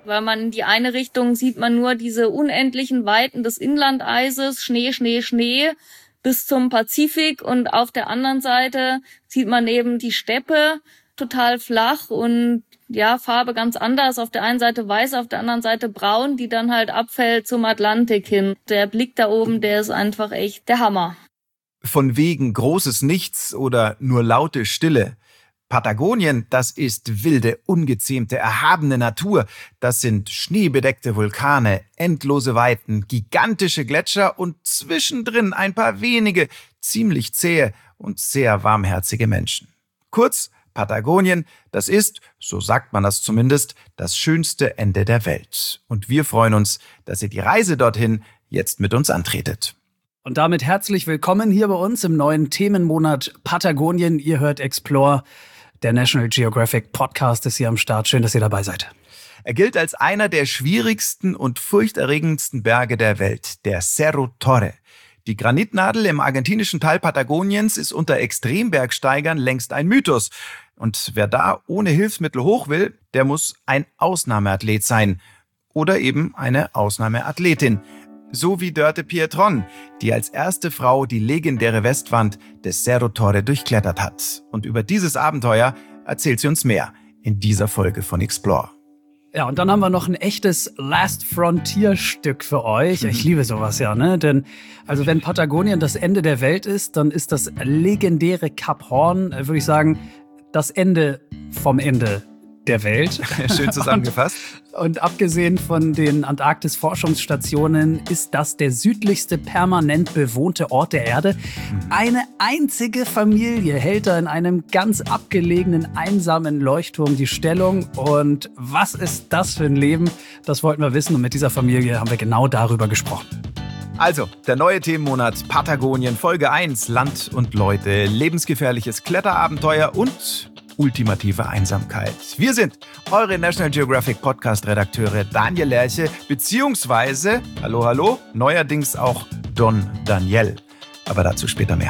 Weil man in die eine Richtung sieht man nur diese unendlichen Weiten des Inlandeises, Schnee, Schnee, Schnee bis zum Pazifik, und auf der anderen Seite sieht man eben die Steppe, total flach und ja, Farbe ganz anders. Auf der einen Seite weiß, auf der anderen Seite braun, die dann halt abfällt zum Atlantik hin. Der Blick da oben, der ist einfach echt der Hammer. Von wegen großes Nichts oder nur laute Stille. Patagonien, das ist wilde, ungezähmte, erhabene Natur. Das sind schneebedeckte Vulkane, endlose Weiten, gigantische Gletscher und zwischendrin ein paar wenige, ziemlich zähe und sehr warmherzige Menschen. Kurz, Patagonien, das ist, so sagt man das zumindest, das schönste Ende der Welt. Und wir freuen uns, dass ihr die Reise dorthin jetzt mit uns antretet. Und damit herzlich willkommen hier bei uns im neuen Themenmonat Patagonien. Ihr hört Explore, der National Geographic Podcast ist hier am Start. Schön, dass ihr dabei seid. Er gilt als einer der schwierigsten und furchterregendsten Berge der Welt, der Cerro Torre. Die Granitnadel im argentinischen Teil Patagoniens ist unter Extrembergsteigern längst ein Mythos. Und wer da ohne Hilfsmittel hoch will, der muss ein Ausnahmeathlet sein. Oder eben eine Ausnahmeathletin. So wie Dörte Pietron, die als erste Frau die legendäre Westwand des Cerro Torre durchklettert hat. Und über dieses Abenteuer erzählt sie uns mehr in dieser Folge von Explore. Ja, und dann haben wir noch ein echtes Last Frontier-Stück für euch. Ich liebe sowas ja, ne? Denn also wenn Patagonien das Ende der Welt ist, dann ist das legendäre Kap Horn, würde ich sagen, das Ende vom Ende der Welt. Schön zusammengefasst. Und abgesehen von den Antarktis-Forschungsstationen ist das der südlichste permanent bewohnte Ort der Erde. Eine einzige Familie hält da in einem ganz abgelegenen, einsamen Leuchtturm die Stellung. Und was ist das für ein Leben? Das wollten wir wissen. Und mit dieser Familie haben wir genau darüber gesprochen. Also, der neue Themenmonat Patagonien, Folge 1, Land und Leute, lebensgefährliches Kletterabenteuer und ultimative Einsamkeit. Wir sind eure National Geographic Podcast-Redakteure Daniel Lerche, beziehungsweise, hallo, neuerdings auch Don Daniel. Aber dazu später mehr.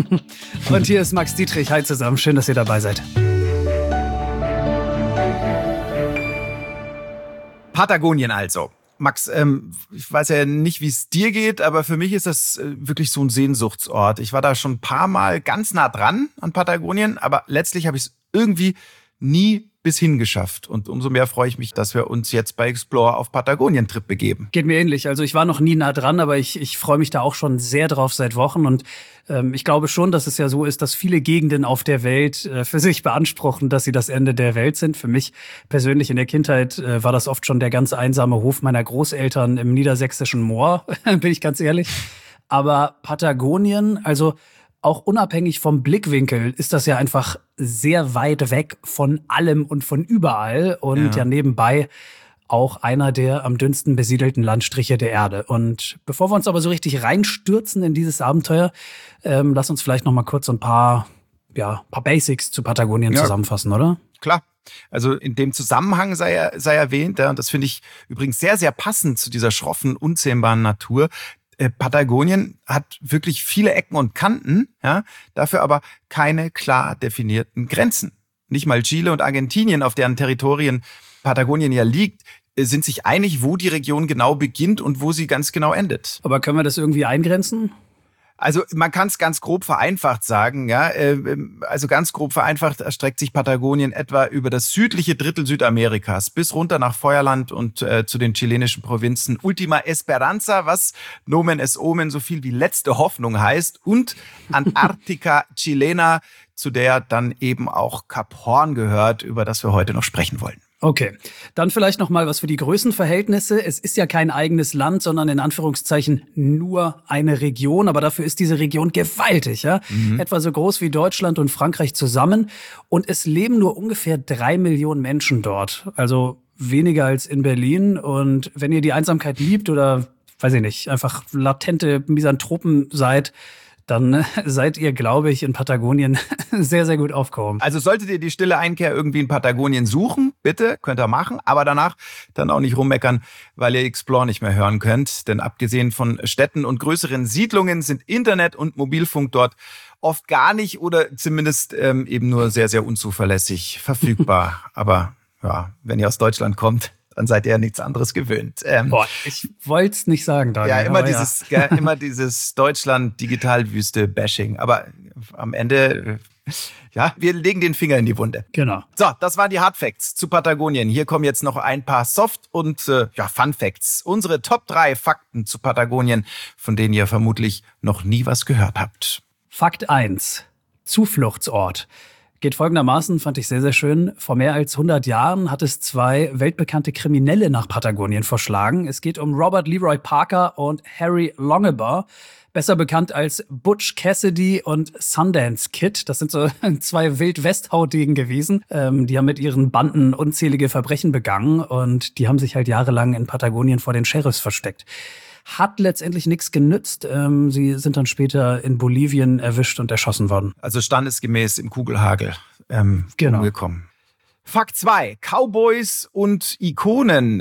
Und hier ist Max Dietrich. Hi zusammen, schön, dass ihr dabei seid. Patagonien also. Max, ich weiß ja nicht, wie es dir geht, aber für mich ist das wirklich so ein Sehnsuchtsort. Ich war da schon ein paar Mal ganz nah dran an Patagonien, aber letztlich habe ich es irgendwie nie bis hingeschafft. Und umso mehr freue ich mich, dass wir uns jetzt bei Explore auf Patagonien-Trip begeben. Geht mir ähnlich. Also ich war noch nie nah dran, aber ich freue mich da auch schon sehr drauf seit Wochen. Und ich glaube schon, dass es ja so ist, dass viele Gegenden auf der Welt für sich beanspruchen, dass sie das Ende der Welt sind. Für mich persönlich in der Kindheit war das oft schon der ganz einsame Hof meiner Großeltern im niedersächsischen Moor, bin ich ganz ehrlich. Aber Patagonien, also auch unabhängig vom Blickwinkel, ist das ja einfach sehr weit weg von allem und von überall und ja nebenbei auch einer der am dünnsten besiedelten Landstriche der Erde. Und bevor wir uns aber so richtig reinstürzen in dieses Abenteuer, lass uns vielleicht noch mal kurz so ein paar Basics zu Patagonien zusammenfassen, oder? Klar. Also in dem Zusammenhang sei erwähnt, und das finde ich übrigens sehr, sehr passend zu dieser schroffen, unzähmbaren Natur. Patagonien hat wirklich viele Ecken und Kanten, ja, dafür aber keine klar definierten Grenzen. Nicht mal Chile und Argentinien, auf deren Territorien Patagonien ja liegt, sind sich einig, wo die Region genau beginnt und wo sie ganz genau endet. Aber können wir das irgendwie eingrenzen? Also man kann es ganz grob vereinfacht sagen, ja. Also ganz grob vereinfacht erstreckt sich Patagonien etwa über das südliche Drittel Südamerikas bis runter nach Feuerland und zu den chilenischen Provinzen Ultima Esperanza, was Nomen es Omen so viel wie letzte Hoffnung heißt, und Antarctica Chilena, zu der dann eben auch Kap Horn gehört, über das wir heute noch sprechen wollen. Okay, dann vielleicht noch mal was für die Größenverhältnisse. Es ist ja kein eigenes Land, sondern in Anführungszeichen nur eine Region. Aber dafür ist diese Region gewaltig, ja? Etwa so groß wie Deutschland und Frankreich zusammen. Und es leben nur ungefähr 3 Millionen Menschen dort. Also weniger als in Berlin. Und wenn ihr die Einsamkeit liebt oder, weiß ich nicht, einfach latente Misanthropen seid, dann seid ihr, glaube ich, in Patagonien sehr, sehr gut aufgehoben. Also solltet ihr die stille Einkehr irgendwie in Patagonien suchen, bitte, könnt ihr machen, aber danach dann auch nicht rummeckern, weil ihr Explore nicht mehr hören könnt. Denn abgesehen von Städten und größeren Siedlungen sind Internet und Mobilfunk dort oft gar nicht oder zumindest eben nur sehr, sehr unzuverlässig verfügbar. Aber ja, wenn ihr aus Deutschland kommt, Dann seid ihr ja nichts anderes gewöhnt. Boah, ich wollte es nicht sagen, Daniel. Ja, immer dieses Deutschland-Digitalwüste-Bashing. Aber am Ende, ja, wir legen den Finger in die Wunde. Genau. So, das waren die Hard Facts zu Patagonien. Hier kommen jetzt noch ein paar Soft- und Fun Facts. Unsere Top 3 Fakten zu Patagonien, von denen ihr vermutlich noch nie was gehört habt. Fakt 1. Zufluchtsort. Geht folgendermaßen, fand ich sehr, sehr schön. Vor mehr als 100 Jahren hat es 2 weltbekannte Kriminelle nach Patagonien verschlagen. Es geht um Robert Leroy Parker und Harry Longabaugh, besser bekannt als Butch Cassidy und Sundance Kid. Das sind so 2 Wild-West-Haudegen gewesen. Die haben mit ihren Banden unzählige Verbrechen begangen und die haben sich halt jahrelang in Patagonien vor den Sheriffs versteckt. Hat letztendlich nichts genützt. Sie sind dann später in Bolivien erwischt und erschossen worden. Also standesgemäß im Kugelhagel Genau. umgekommen. Fakt 2. Cowboys und Ikonen.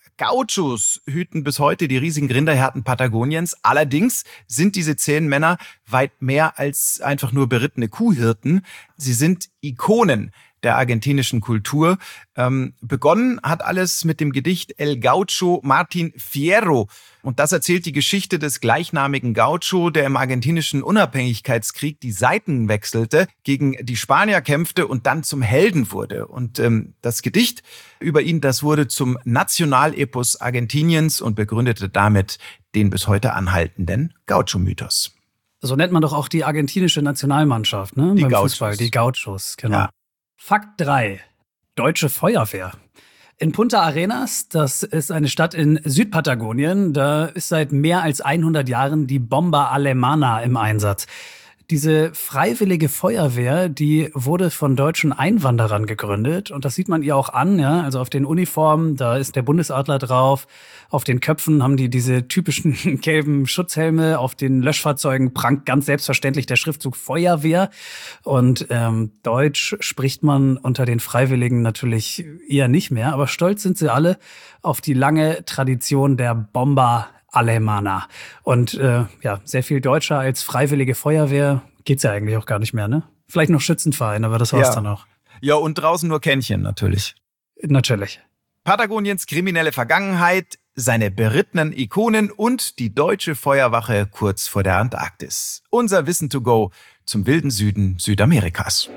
Gauchos hüten bis heute die riesigen Rinderherden Patagoniens. Allerdings sind diese 10 Männer weit mehr als einfach nur berittene Kuhhirten. Sie sind Ikonen der argentinischen Kultur. Begonnen hat alles mit dem Gedicht El Gaucho Martin Fierro. Und das erzählt die Geschichte des gleichnamigen Gaucho, der im argentinischen Unabhängigkeitskrieg die Seiten wechselte, gegen die Spanier kämpfte und dann zum Helden wurde. Und das Gedicht über ihn, das wurde zum Nationalepos Argentiniens und begründete damit den bis heute anhaltenden Gaucho-Mythos. So nennt man doch auch die argentinische Nationalmannschaft, ne? Beim Gauchos. Fußball, die Gauchos, genau. Ja. Fakt 3. Deutsche Feuerwehr. In Punta Arenas, das ist eine Stadt in Südpatagonien, da ist seit mehr als 100 Jahren die Bomba Alemana im Einsatz. Diese freiwillige Feuerwehr, die wurde von deutschen Einwanderern gegründet und das sieht man ihr auch an, ja, also auf den Uniformen, da ist der Bundesadler drauf, auf den Köpfen haben die diese typischen gelben Schutzhelme, auf den Löschfahrzeugen prangt ganz selbstverständlich der Schriftzug Feuerwehr und Deutsch spricht man unter den Freiwilligen natürlich eher nicht mehr, aber stolz sind sie alle auf die lange Tradition der Bomba Alemana. Und sehr viel deutscher als freiwillige Feuerwehr geht's ja eigentlich auch gar nicht mehr, ne? Vielleicht noch Schützenverein, aber das war's dann auch. Ja, und draußen nur Kännchen natürlich. Natürlich. Patagoniens kriminelle Vergangenheit, seine berittenen Ikonen und die deutsche Feuerwache kurz vor der Antarktis. Unser Wissen to go zum wilden Süden Südamerikas.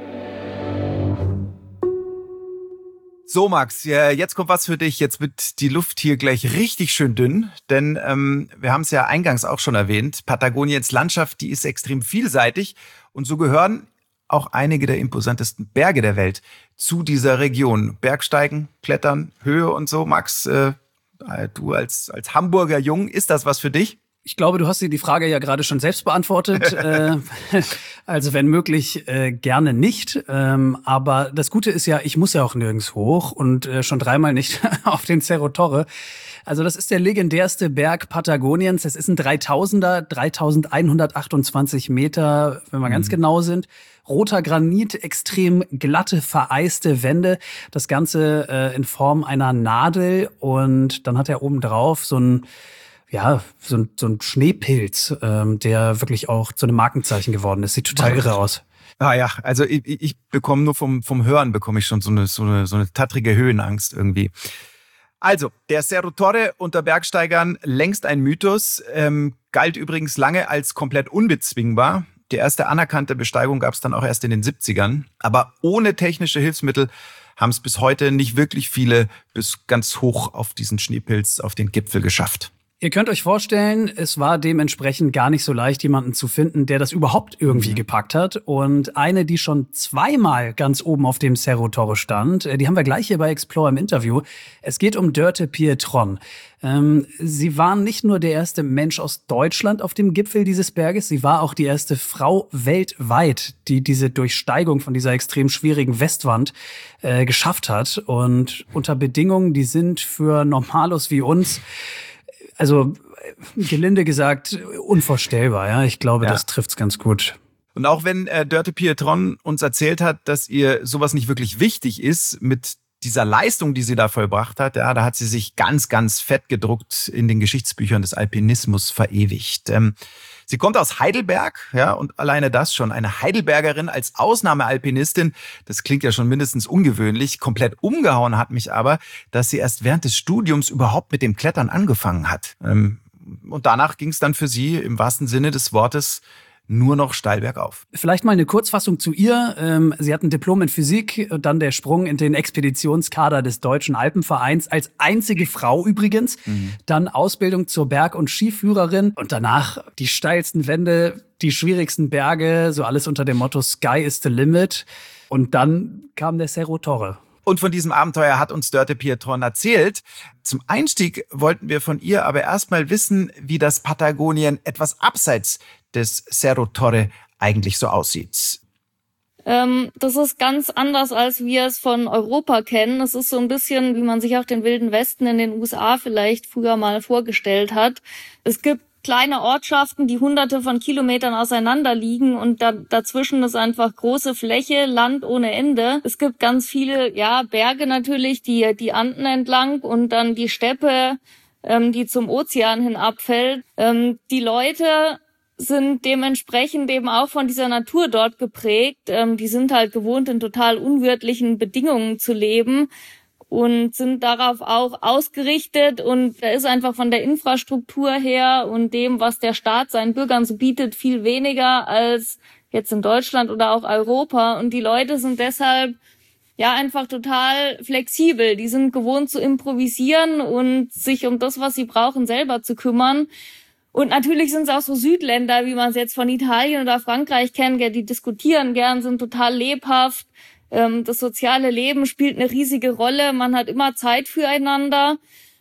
So, Max, jetzt kommt was für dich. Jetzt wird die Luft hier gleich richtig schön dünn, denn wir haben es ja eingangs auch schon erwähnt. Patagoniens Landschaft, die ist extrem vielseitig und so gehören auch einige der imposantesten Berge der Welt zu dieser Region. Bergsteigen, Klettern, Höhe und so. Max, du als Hamburger Jung, ist das was für dich? Ich glaube, du hast dir die Frage ja gerade schon selbst beantwortet. Also wenn möglich, gerne nicht. Aber das Gute ist ja, ich muss ja auch nirgends hoch und schon 3-mal nicht auf den Cerro Torre. Also das ist der legendärste Berg Patagoniens. Es ist ein 3000er, 3128 Meter, wenn wir ganz genau sind. Roter Granit, extrem glatte, vereiste Wände. Das Ganze in Form einer Nadel. Und dann hat er oben drauf so ein Schneepilz, der wirklich auch zu einem Markenzeichen geworden ist. Sieht total irre aus. Ah ja, also ich bekomme nur vom Hören bekomme ich schon so eine tattrige Höhenangst irgendwie. Also, der Cerro Torre unter Bergsteigern längst ein Mythos, galt übrigens lange als komplett unbezwingbar. Die erste anerkannte Besteigung gab es dann auch erst in den 70ern. Aber ohne technische Hilfsmittel haben es bis heute nicht wirklich viele bis ganz hoch auf diesen Schneepilz, auf den Gipfel geschafft. Ihr könnt euch vorstellen, es war dementsprechend gar nicht so leicht, jemanden zu finden, der das überhaupt irgendwie gepackt hat. Und eine, die schon 2-mal ganz oben auf dem Cerro Torre stand, die haben wir gleich hier bei Explore im Interview. Es geht um Dörte Pietron. Sie war nicht nur der erste Mensch aus Deutschland auf dem Gipfel dieses Berges, sie war auch die erste Frau weltweit, die diese Durchsteigung von dieser extrem schwierigen Westwand geschafft hat. Und unter Bedingungen, die sind für Normalos wie uns, also gelinde gesagt, unvorstellbar. Ja, ich glaube, das trifft's ganz gut. Und auch wenn Dörte Pietron uns erzählt hat, dass ihr sowas nicht wirklich wichtig ist mit dieser Leistung, die sie da vollbracht hat, da hat sie sich ganz, ganz fett gedruckt in den Geschichtsbüchern des Alpinismus verewigt. Sie kommt aus Heidelberg, ja, und alleine das schon. Eine Heidelbergerin als Ausnahmealpinistin, das klingt ja schon mindestens ungewöhnlich. Komplett umgehauen hat mich aber, dass sie erst während des Studiums überhaupt mit dem Klettern angefangen hat. Und danach ging es dann für sie im wahrsten Sinne des Wortes nur noch steil bergauf. Vielleicht mal eine Kurzfassung zu ihr. Sie hat ein Diplom in Physik, dann der Sprung in den Expeditionskader des Deutschen Alpenvereins, als einzige Frau übrigens. Dann Ausbildung zur Berg- und Skiführerin und danach die steilsten Wände, die schwierigsten Berge, so alles unter dem Motto Sky is the limit. Und dann kam der Cerro Torre. Und von diesem Abenteuer hat uns Dörte Pietron erzählt. Zum Einstieg wollten wir von ihr aber erstmal wissen, wie das Patagonien etwas abseits des Cerro Torre eigentlich so aussieht. Das ist ganz anders, als wir es von Europa kennen. Es ist so ein bisschen, wie man sich auch den Wilden Westen in den USA vielleicht früher mal vorgestellt hat. Es gibt kleine Ortschaften, die hunderte von Kilometern auseinander liegen und dazwischen ist einfach große Fläche, Land ohne Ende. Es gibt ganz viele, Berge natürlich, die Anden entlang und dann die Steppe, die zum Ozean hin abfällt. Die Leute sind dementsprechend eben auch von dieser Natur dort geprägt. Die sind halt gewohnt, in total unwirtlichen Bedingungen zu leben und sind darauf auch ausgerichtet. Und da ist einfach von der Infrastruktur her und dem, was der Staat seinen Bürgern so bietet, viel weniger als jetzt in Deutschland oder auch Europa. Und die Leute sind deshalb einfach total flexibel. Die sind gewohnt zu improvisieren und sich um das, was sie brauchen, selber zu kümmern. Und natürlich sind es auch so Südländer, wie man es jetzt von Italien oder Frankreich kennt, die diskutieren gern, sind total lebhaft. Das soziale Leben spielt eine riesige Rolle. Man hat immer Zeit füreinander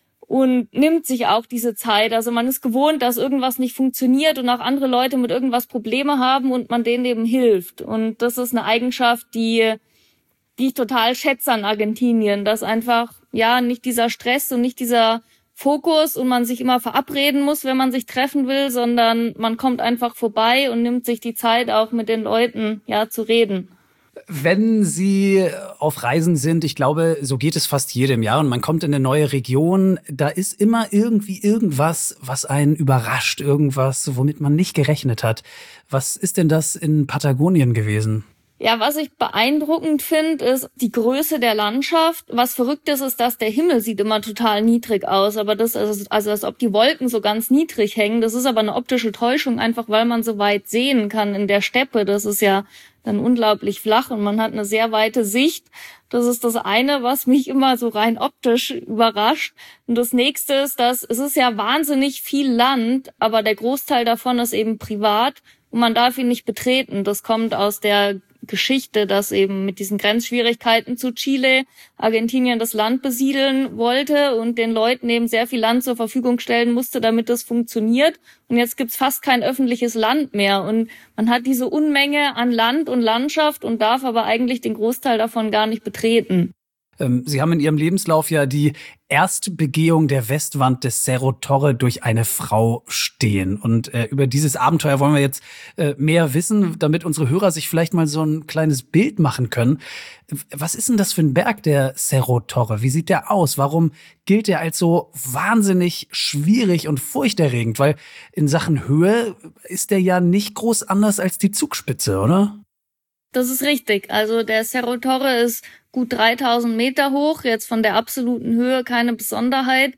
und nimmt sich auch diese Zeit. Also man ist gewohnt, dass irgendwas nicht funktioniert und auch andere Leute mit irgendwas Probleme haben und man denen eben hilft. Und das ist eine Eigenschaft, die ich total schätze an Argentinien, dass einfach nicht dieser Stress und nicht dieser Fokus und man sich immer verabreden muss, wenn man sich treffen will, sondern man kommt einfach vorbei und nimmt sich die Zeit, auch mit den Leuten zu reden. Wenn Sie auf Reisen sind, ich glaube, so geht es fast jedem Jahr und man kommt in eine neue Region, da ist immer irgendwie irgendwas, was einen überrascht, irgendwas, womit man nicht gerechnet hat. Was ist denn das in Patagonien gewesen? Ja, was ich beeindruckend finde, ist die Größe der Landschaft. Was verrückt ist, dass der Himmel sieht immer total niedrig aus, aber das ist also als ob die Wolken so ganz niedrig hängen. Das ist aber eine optische Täuschung, einfach weil man so weit sehen kann in der Steppe. Das ist ja dann unglaublich flach und man hat eine sehr weite Sicht. Das ist das eine, was mich immer so rein optisch überrascht. Und das nächste ist, dass es ist ja wahnsinnig viel Land, aber der Großteil davon ist eben privat und man darf ihn nicht betreten. Das kommt aus der Geschichte, dass eben mit diesen Grenzschwierigkeiten zu Chile Argentinien das Land besiedeln wollte und den Leuten eben sehr viel Land zur Verfügung stellen musste, damit das funktioniert. Und jetzt gibt's fast kein öffentliches Land mehr und man hat diese Unmenge an Land und Landschaft und darf aber eigentlich den Großteil davon gar nicht betreten. Sie haben in Ihrem Lebenslauf ja die Erstbegehung der Westwand des Cerro Torre durch eine Frau stehen. Und über dieses Abenteuer wollen wir jetzt mehr wissen, damit unsere Hörer sich vielleicht mal so ein kleines Bild machen können. Was ist denn das für ein Berg, der Cerro Torre? Wie sieht der aus? Warum gilt der als so wahnsinnig schwierig und furchterregend? Weil in Sachen Höhe ist der ja nicht groß anders als die Zugspitze, oder? Das ist richtig. Also der Cerro Torre ist gut 3000 Meter hoch, jetzt von der absoluten Höhe keine Besonderheit.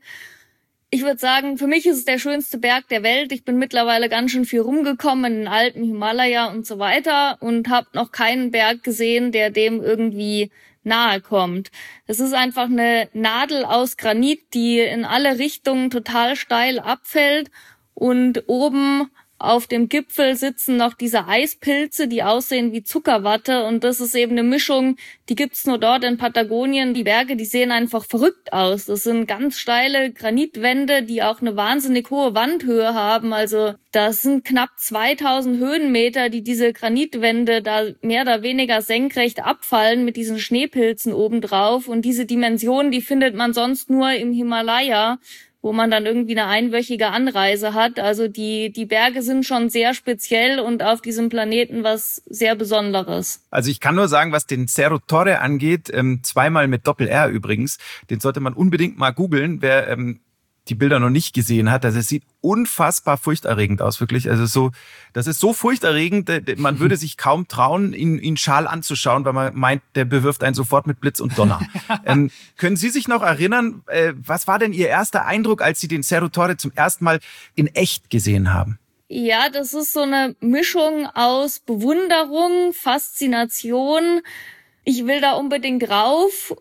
Ich würde sagen, für mich ist es der schönste Berg der Welt. Ich bin mittlerweile ganz schön viel rumgekommen in den Alpen, Himalaya und so weiter und habe noch keinen Berg gesehen, der dem irgendwie nahe kommt. Es ist einfach eine Nadel aus Granit, die in alle Richtungen total steil abfällt und oben auf dem Gipfel sitzen noch diese Eispilze, die aussehen wie Zuckerwatte und das ist eben eine Mischung, die gibt's nur dort in Patagonien. Die Berge, die sehen einfach verrückt aus. Das sind ganz steile Granitwände, die auch eine wahnsinnig hohe Wandhöhe haben. Also das sind knapp 2000 Höhenmeter, die diese Granitwände da mehr oder weniger senkrecht abfallen mit diesen Schneepilzen obendrauf und diese Dimension, die findet man sonst nur im Himalaya, wo man dann irgendwie eine einwöchige Anreise hat. Also die Berge sind schon sehr speziell und auf diesem Planeten was sehr Besonderes. Also ich kann nur sagen, was den Cerro Torre angeht, zweimal mit Doppel-R übrigens, den sollte man unbedingt mal googeln. Wer die Bilder noch nicht gesehen hat. Also es sieht unfassbar furchterregend aus, wirklich. Also das ist so furchterregend, man würde sich kaum trauen, ihn schal anzuschauen, weil man meint, der bewirft einen sofort mit Blitz und Donner. Können Sie sich noch erinnern, was war denn Ihr erster Eindruck, als Sie den Cerro Torre zum ersten Mal in echt gesehen haben? Ja, das ist so eine Mischung aus Bewunderung, Faszination. Ich will da unbedingt rauf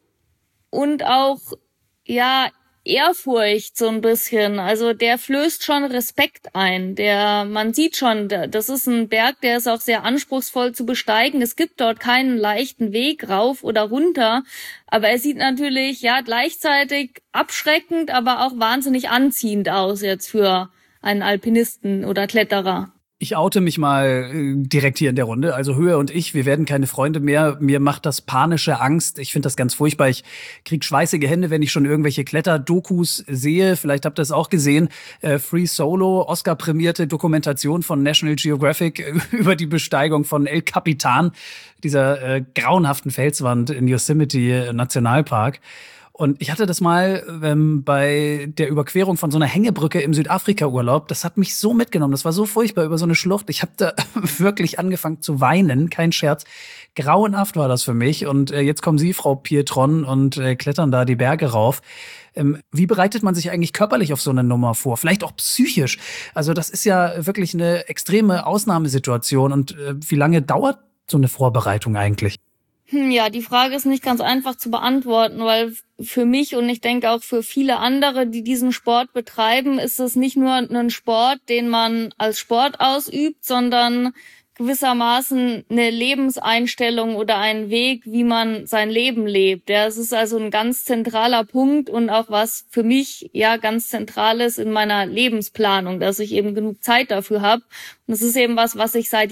und auch, ja, Ehrfurcht so ein bisschen. Also der flößt schon Respekt ein. Man sieht schon, das ist ein Berg, der ist auch sehr anspruchsvoll zu besteigen. Es gibt dort keinen leichten Weg rauf oder runter. Aber er sieht natürlich, ja, gleichzeitig abschreckend, aber auch wahnsinnig anziehend aus jetzt für einen Alpinisten oder Kletterer. Ich oute mich mal direkt hier in der Runde. Also Höhe und ich, wir werden keine Freunde mehr. Mir macht das panische Angst. Ich finde das ganz furchtbar. Ich krieg schweißige Hände, wenn ich schon irgendwelche Kletterdokus sehe. Vielleicht habt ihr es auch gesehen. Free Solo, Oscar-prämierte Dokumentation von National Geographic über die Besteigung von El Capitan, dieser grauenhaften Felswand in Yosemite Nationalpark. Und ich hatte das mal bei der Überquerung von so einer Hängebrücke im Südafrika-Urlaub. Das hat mich so mitgenommen. Das war so furchtbar über so eine Schlucht. Ich habe da wirklich angefangen zu weinen. Kein Scherz. Grauenhaft war das für mich. Und jetzt kommen Sie, Frau Pietron, und klettern da die Berge rauf. Wie bereitet man sich eigentlich körperlich auf so eine Nummer vor? Vielleicht auch psychisch. Also das ist ja wirklich eine extreme Ausnahmesituation. Und wie lange dauert so eine Vorbereitung eigentlich? Ja, die Frage ist nicht ganz einfach zu beantworten, weil für mich und ich denke auch für viele andere, die diesen Sport betreiben, ist es nicht nur ein Sport, den man als Sport ausübt, sondern gewissermaßen eine Lebenseinstellung oder ein Weg, wie man sein Leben lebt. Ja, es ist also ein ganz zentraler Punkt und auch was für mich ja ganz Zentrales in meiner Lebensplanung, dass ich eben genug Zeit dafür habe. Und es ist eben was ich seit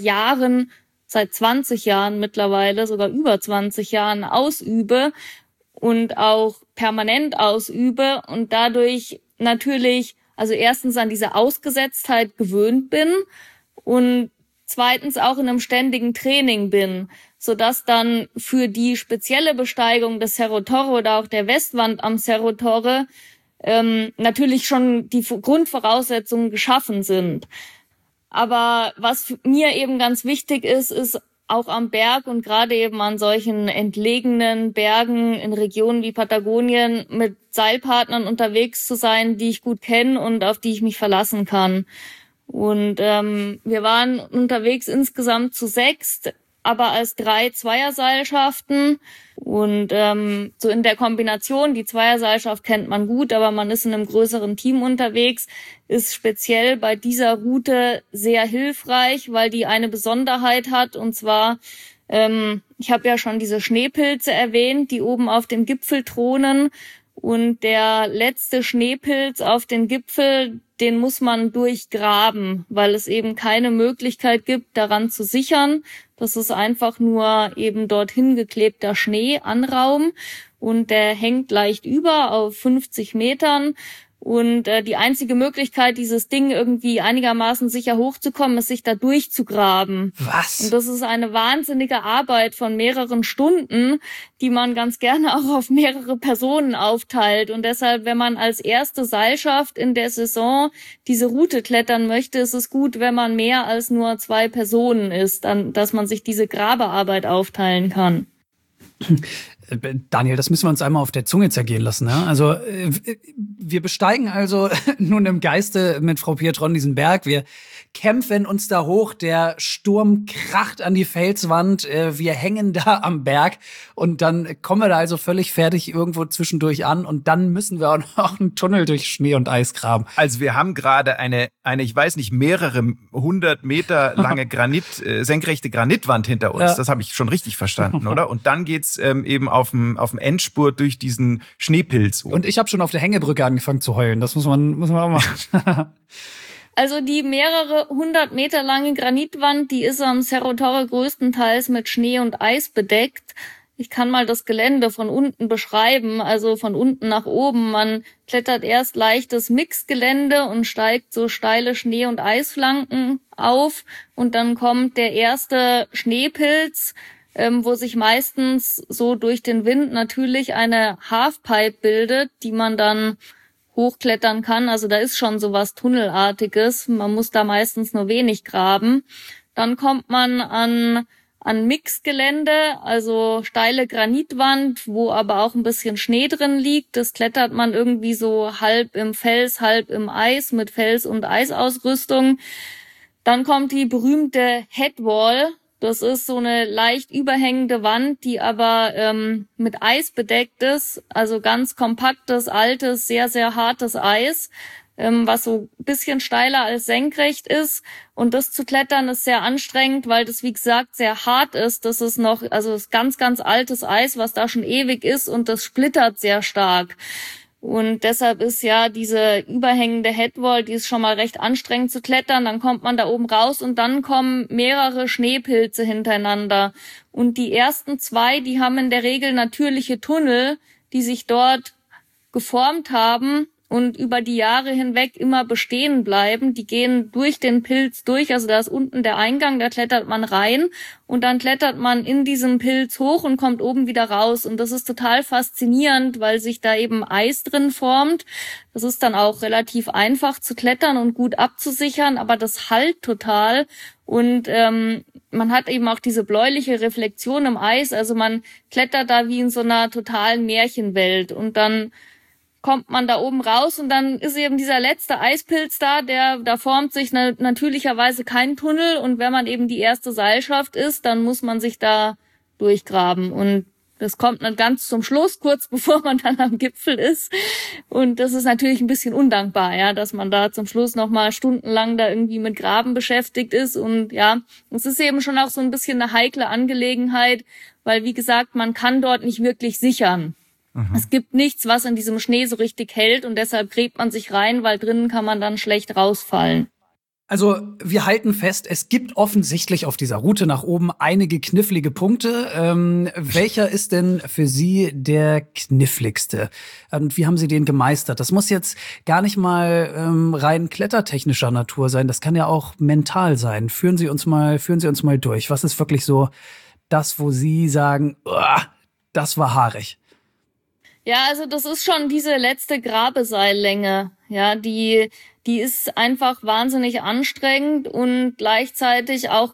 20 Jahren mittlerweile, sogar über 20 Jahren ausübe und auch permanent ausübe und dadurch natürlich, also erstens an diese Ausgesetztheit gewöhnt bin und zweitens auch in einem ständigen Training bin, sodass dann für die spezielle Besteigung des Cerro Torre oder auch der Westwand am Cerro Torre natürlich schon die Grundvoraussetzungen geschaffen sind. Aber was mir eben ganz wichtig ist auch am Berg und gerade eben an solchen entlegenen Bergen in Regionen wie Patagonien mit Seilpartnern unterwegs zu sein, die ich gut kenne und auf die ich mich verlassen kann. Und wir waren unterwegs insgesamt zu 6, aber als 3 Zweierseilschaften. Und so in der Kombination, die Zweierseilschaft kennt man gut, aber man ist in einem größeren Team unterwegs, ist speziell bei dieser Route sehr hilfreich, weil die eine Besonderheit hat. Und zwar, ich habe ja schon diese Schneepilze erwähnt, die oben auf dem Gipfel thronen. Und der letzte Schneepilz auf den Gipfel, den muss man durchgraben, weil es eben keine Möglichkeit gibt, daran zu sichern. Das ist einfach nur eben dorthin geklebter Schnee an Raum und der hängt leicht über auf 50 Metern. Und die einzige Möglichkeit, dieses Ding irgendwie einigermaßen sicher hochzukommen, ist, sich da durchzugraben. Was? Und das ist eine wahnsinnige Arbeit von mehreren Stunden, die man ganz gerne auch auf mehrere Personen aufteilt. Und deshalb, wenn man als erste Seilschaft in der Saison diese Route klettern möchte, ist es gut, wenn man mehr als nur 2 Personen ist, dann, dass man sich diese Grabearbeit aufteilen kann. Daniel, das müssen wir uns einmal auf der Zunge zergehen lassen. Ne? Also wir besteigen also nun im Geiste mit Frau Pietron diesen Berg. Wir kämpfen uns da hoch, der Sturm kracht an die Felswand, wir hängen da am Berg und dann kommen wir da also völlig fertig irgendwo zwischendurch an und dann müssen wir auch noch einen Tunnel durch Schnee und Eis graben. Also wir haben gerade eine, ich weiß nicht, mehrere 100 Meter lange senkrechte Granitwand hinter uns. Ja. Das habe ich schon richtig verstanden, oder? Und dann geht's eben auf dem Endspurt durch diesen Schneepilz. Und ich habe schon auf der Hängebrücke angefangen zu heulen. Das muss man auch machen. Also die mehrere 100 Meter lange Granitwand, die ist am Cerro Torre größtenteils mit Schnee und Eis bedeckt. Ich kann mal das Gelände von unten beschreiben, also von unten nach oben. Man klettert erst leichtes Mixgelände und steigt so steile Schnee- und Eisflanken auf. Und dann kommt der erste Schneepilz, wo sich meistens so durch den Wind natürlich eine Halfpipe bildet, die man dann hochklettern kann. Also da ist schon sowas Tunnelartiges. Man muss da meistens nur wenig graben. Dann kommt man an Mixgelände, also steile Granitwand, wo aber auch ein bisschen Schnee drin liegt. Das klettert man irgendwie so halb im Fels, halb im Eis mit Fels- und Eisausrüstung. Dann kommt die berühmte Headwall. Das ist so eine leicht überhängende Wand, die aber mit Eis bedeckt ist. Also ganz kompaktes, altes, sehr, sehr hartes Eis, was so ein bisschen steiler als senkrecht ist. Und das zu klettern ist sehr anstrengend, weil das, wie gesagt, sehr hart ist. Das ist ganz, ganz altes Eis, was da schon ewig ist, und das splittert sehr stark. Und deshalb ist ja diese überhängende Headwall, die ist schon mal recht anstrengend zu klettern. Dann kommt man da oben raus und dann kommen mehrere Schneepilze hintereinander. Und die ersten 2, die haben in der Regel natürliche Tunnel, die sich dort geformt haben und über die Jahre hinweg immer bestehen bleiben. Die gehen durch den Pilz durch, also da ist unten der Eingang, da klettert man rein und dann klettert man in diesem Pilz hoch und kommt oben wieder raus. Und das ist total faszinierend, weil sich da eben Eis drin formt. Das ist dann auch relativ einfach zu klettern und gut abzusichern, aber das hallt total. Und man hat eben auch diese bläuliche Reflexion im Eis, also man klettert da wie in so einer totalen Märchenwelt. Und dann kommt man da oben raus und dann ist eben dieser letzte Eispilz da formt sich natürlicherweise kein Tunnel, und wenn man eben die erste Seilschaft ist, dann muss man sich da durchgraben, und das kommt dann ganz zum Schluss, kurz bevor man dann am Gipfel ist, und das ist natürlich ein bisschen undankbar, ja, dass man da zum Schluss nochmal stundenlang da irgendwie mit Graben beschäftigt ist. Und ja, es ist eben schon auch so ein bisschen eine heikle Angelegenheit, weil, wie gesagt, man kann dort nicht wirklich sichern. Es gibt nichts, was in diesem Schnee so richtig hält, und deshalb gräbt man sich rein, weil drinnen kann man dann schlecht rausfallen. Also wir halten fest, es gibt offensichtlich auf dieser Route nach oben einige knifflige Punkte. Welcher ist denn für Sie der kniffligste? Und wie haben Sie den gemeistert? Das muss jetzt gar nicht mal rein klettertechnischer Natur sein, das kann ja auch mental sein. Führen Sie uns mal durch. Was ist wirklich so das, wo Sie sagen, das war haarig? Ja, also das ist schon diese letzte Grabeseillänge. Ja, die ist einfach wahnsinnig anstrengend und gleichzeitig auch,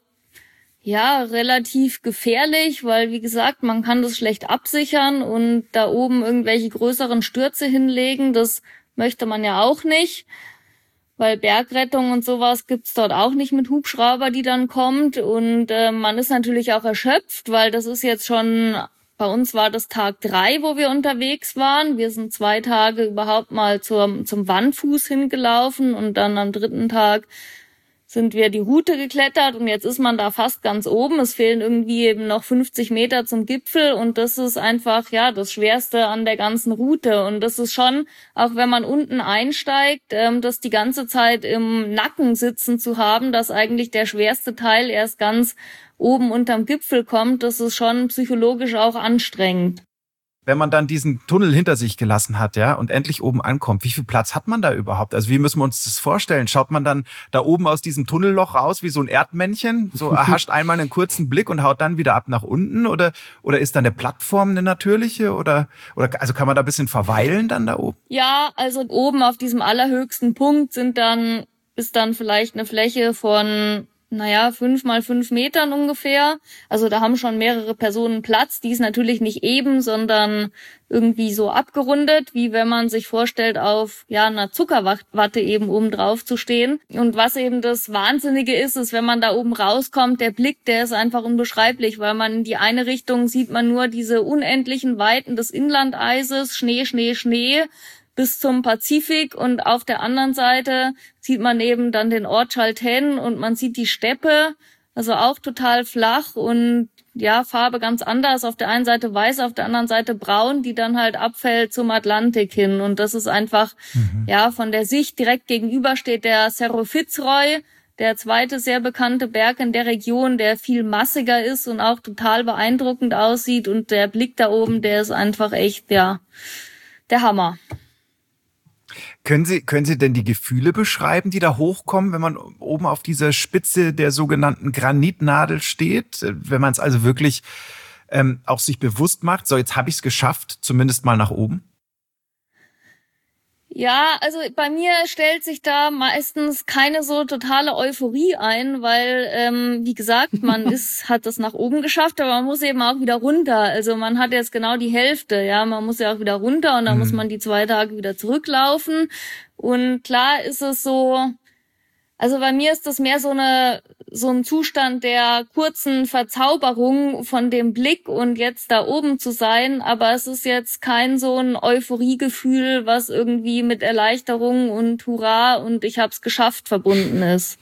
ja, relativ gefährlich, weil, wie gesagt, man kann das schlecht absichern und da oben irgendwelche größeren Stürze hinlegen, das möchte man ja auch nicht, weil Bergrettung und sowas gibt's dort auch nicht mit Hubschrauber, die dann kommt, und man ist natürlich auch erschöpft, weil das ist jetzt schon... Bei uns war das Tag 3, wo wir unterwegs waren. Wir sind 2 Tage überhaupt mal zum Wandfuß hingelaufen, und dann am 3. Tag sind wir die Route geklettert, und jetzt ist man da fast ganz oben. Es fehlen irgendwie eben noch 50 Meter zum Gipfel, und das ist einfach, ja, das Schwerste an der ganzen Route. Und das ist schon, auch wenn man unten einsteigt, das die ganze Zeit im Nacken sitzen zu haben, dass eigentlich der schwerste Teil erst ganz oben unterm Gipfel kommt, das ist schon psychologisch auch anstrengend. Wenn man dann diesen Tunnel hinter sich gelassen hat, ja, und endlich oben ankommt, wie viel Platz hat man da überhaupt? Also wie müssen wir uns das vorstellen? Schaut man dann da oben aus diesem Tunnelloch raus wie so ein Erdmännchen, so erhascht einmal einen kurzen Blick und haut dann wieder ab nach unten? Oder ist dann eine Plattform eine natürliche? Oder also kann man da ein bisschen verweilen dann da oben? Ja, also oben auf diesem allerhöchsten Punkt ist dann vielleicht eine Fläche von 5 mal 5 Metern ungefähr. Also da haben schon mehrere Personen Platz. Die ist natürlich nicht eben, sondern irgendwie so abgerundet, wie wenn man sich vorstellt, auf einer Zuckerwatte eben oben drauf zu stehen. Und was eben das Wahnsinnige ist, wenn man da oben rauskommt, der Blick, der ist einfach unbeschreiblich, weil man in die eine Richtung sieht man nur diese unendlichen Weiten des Inlandeises, Schnee, Schnee, Schnee, bis zum Pazifik, und auf der anderen Seite sieht man eben dann den Ort Chaltén und man sieht die Steppe, also auch total flach und ja, Farbe ganz anders. Auf der einen Seite weiß, auf der anderen Seite braun, die dann halt abfällt zum Atlantik hin. Und das ist einfach, von der Sicht direkt gegenüber steht der Cerro Fitzroy, der zweite sehr bekannte Berg in der Region, der viel massiger ist und auch total beeindruckend aussieht. Und der Blick da oben, der ist einfach echt, der Hammer. Können Sie denn die Gefühle beschreiben, die da hochkommen, wenn man oben auf dieser Spitze der sogenannten Granitnadel steht? Wenn man es also wirklich auch sich bewusst macht, so jetzt habe ich es geschafft, zumindest mal nach oben? Ja, also bei mir stellt sich da meistens keine so totale Euphorie ein, weil, wie gesagt, man hat das nach oben geschafft, aber man muss eben auch wieder runter. Also man hat jetzt genau die Hälfte, ja, man muss ja auch wieder runter und dann muss man die 2 Tage wieder zurücklaufen. Und klar ist es so, also bei mir ist das mehr so ein Zustand der kurzen Verzauberung von dem Blick und jetzt da oben zu sein, aber es ist jetzt kein so ein Euphoriegefühl, was irgendwie mit Erleichterung und Hurra und ich hab's geschafft verbunden ist.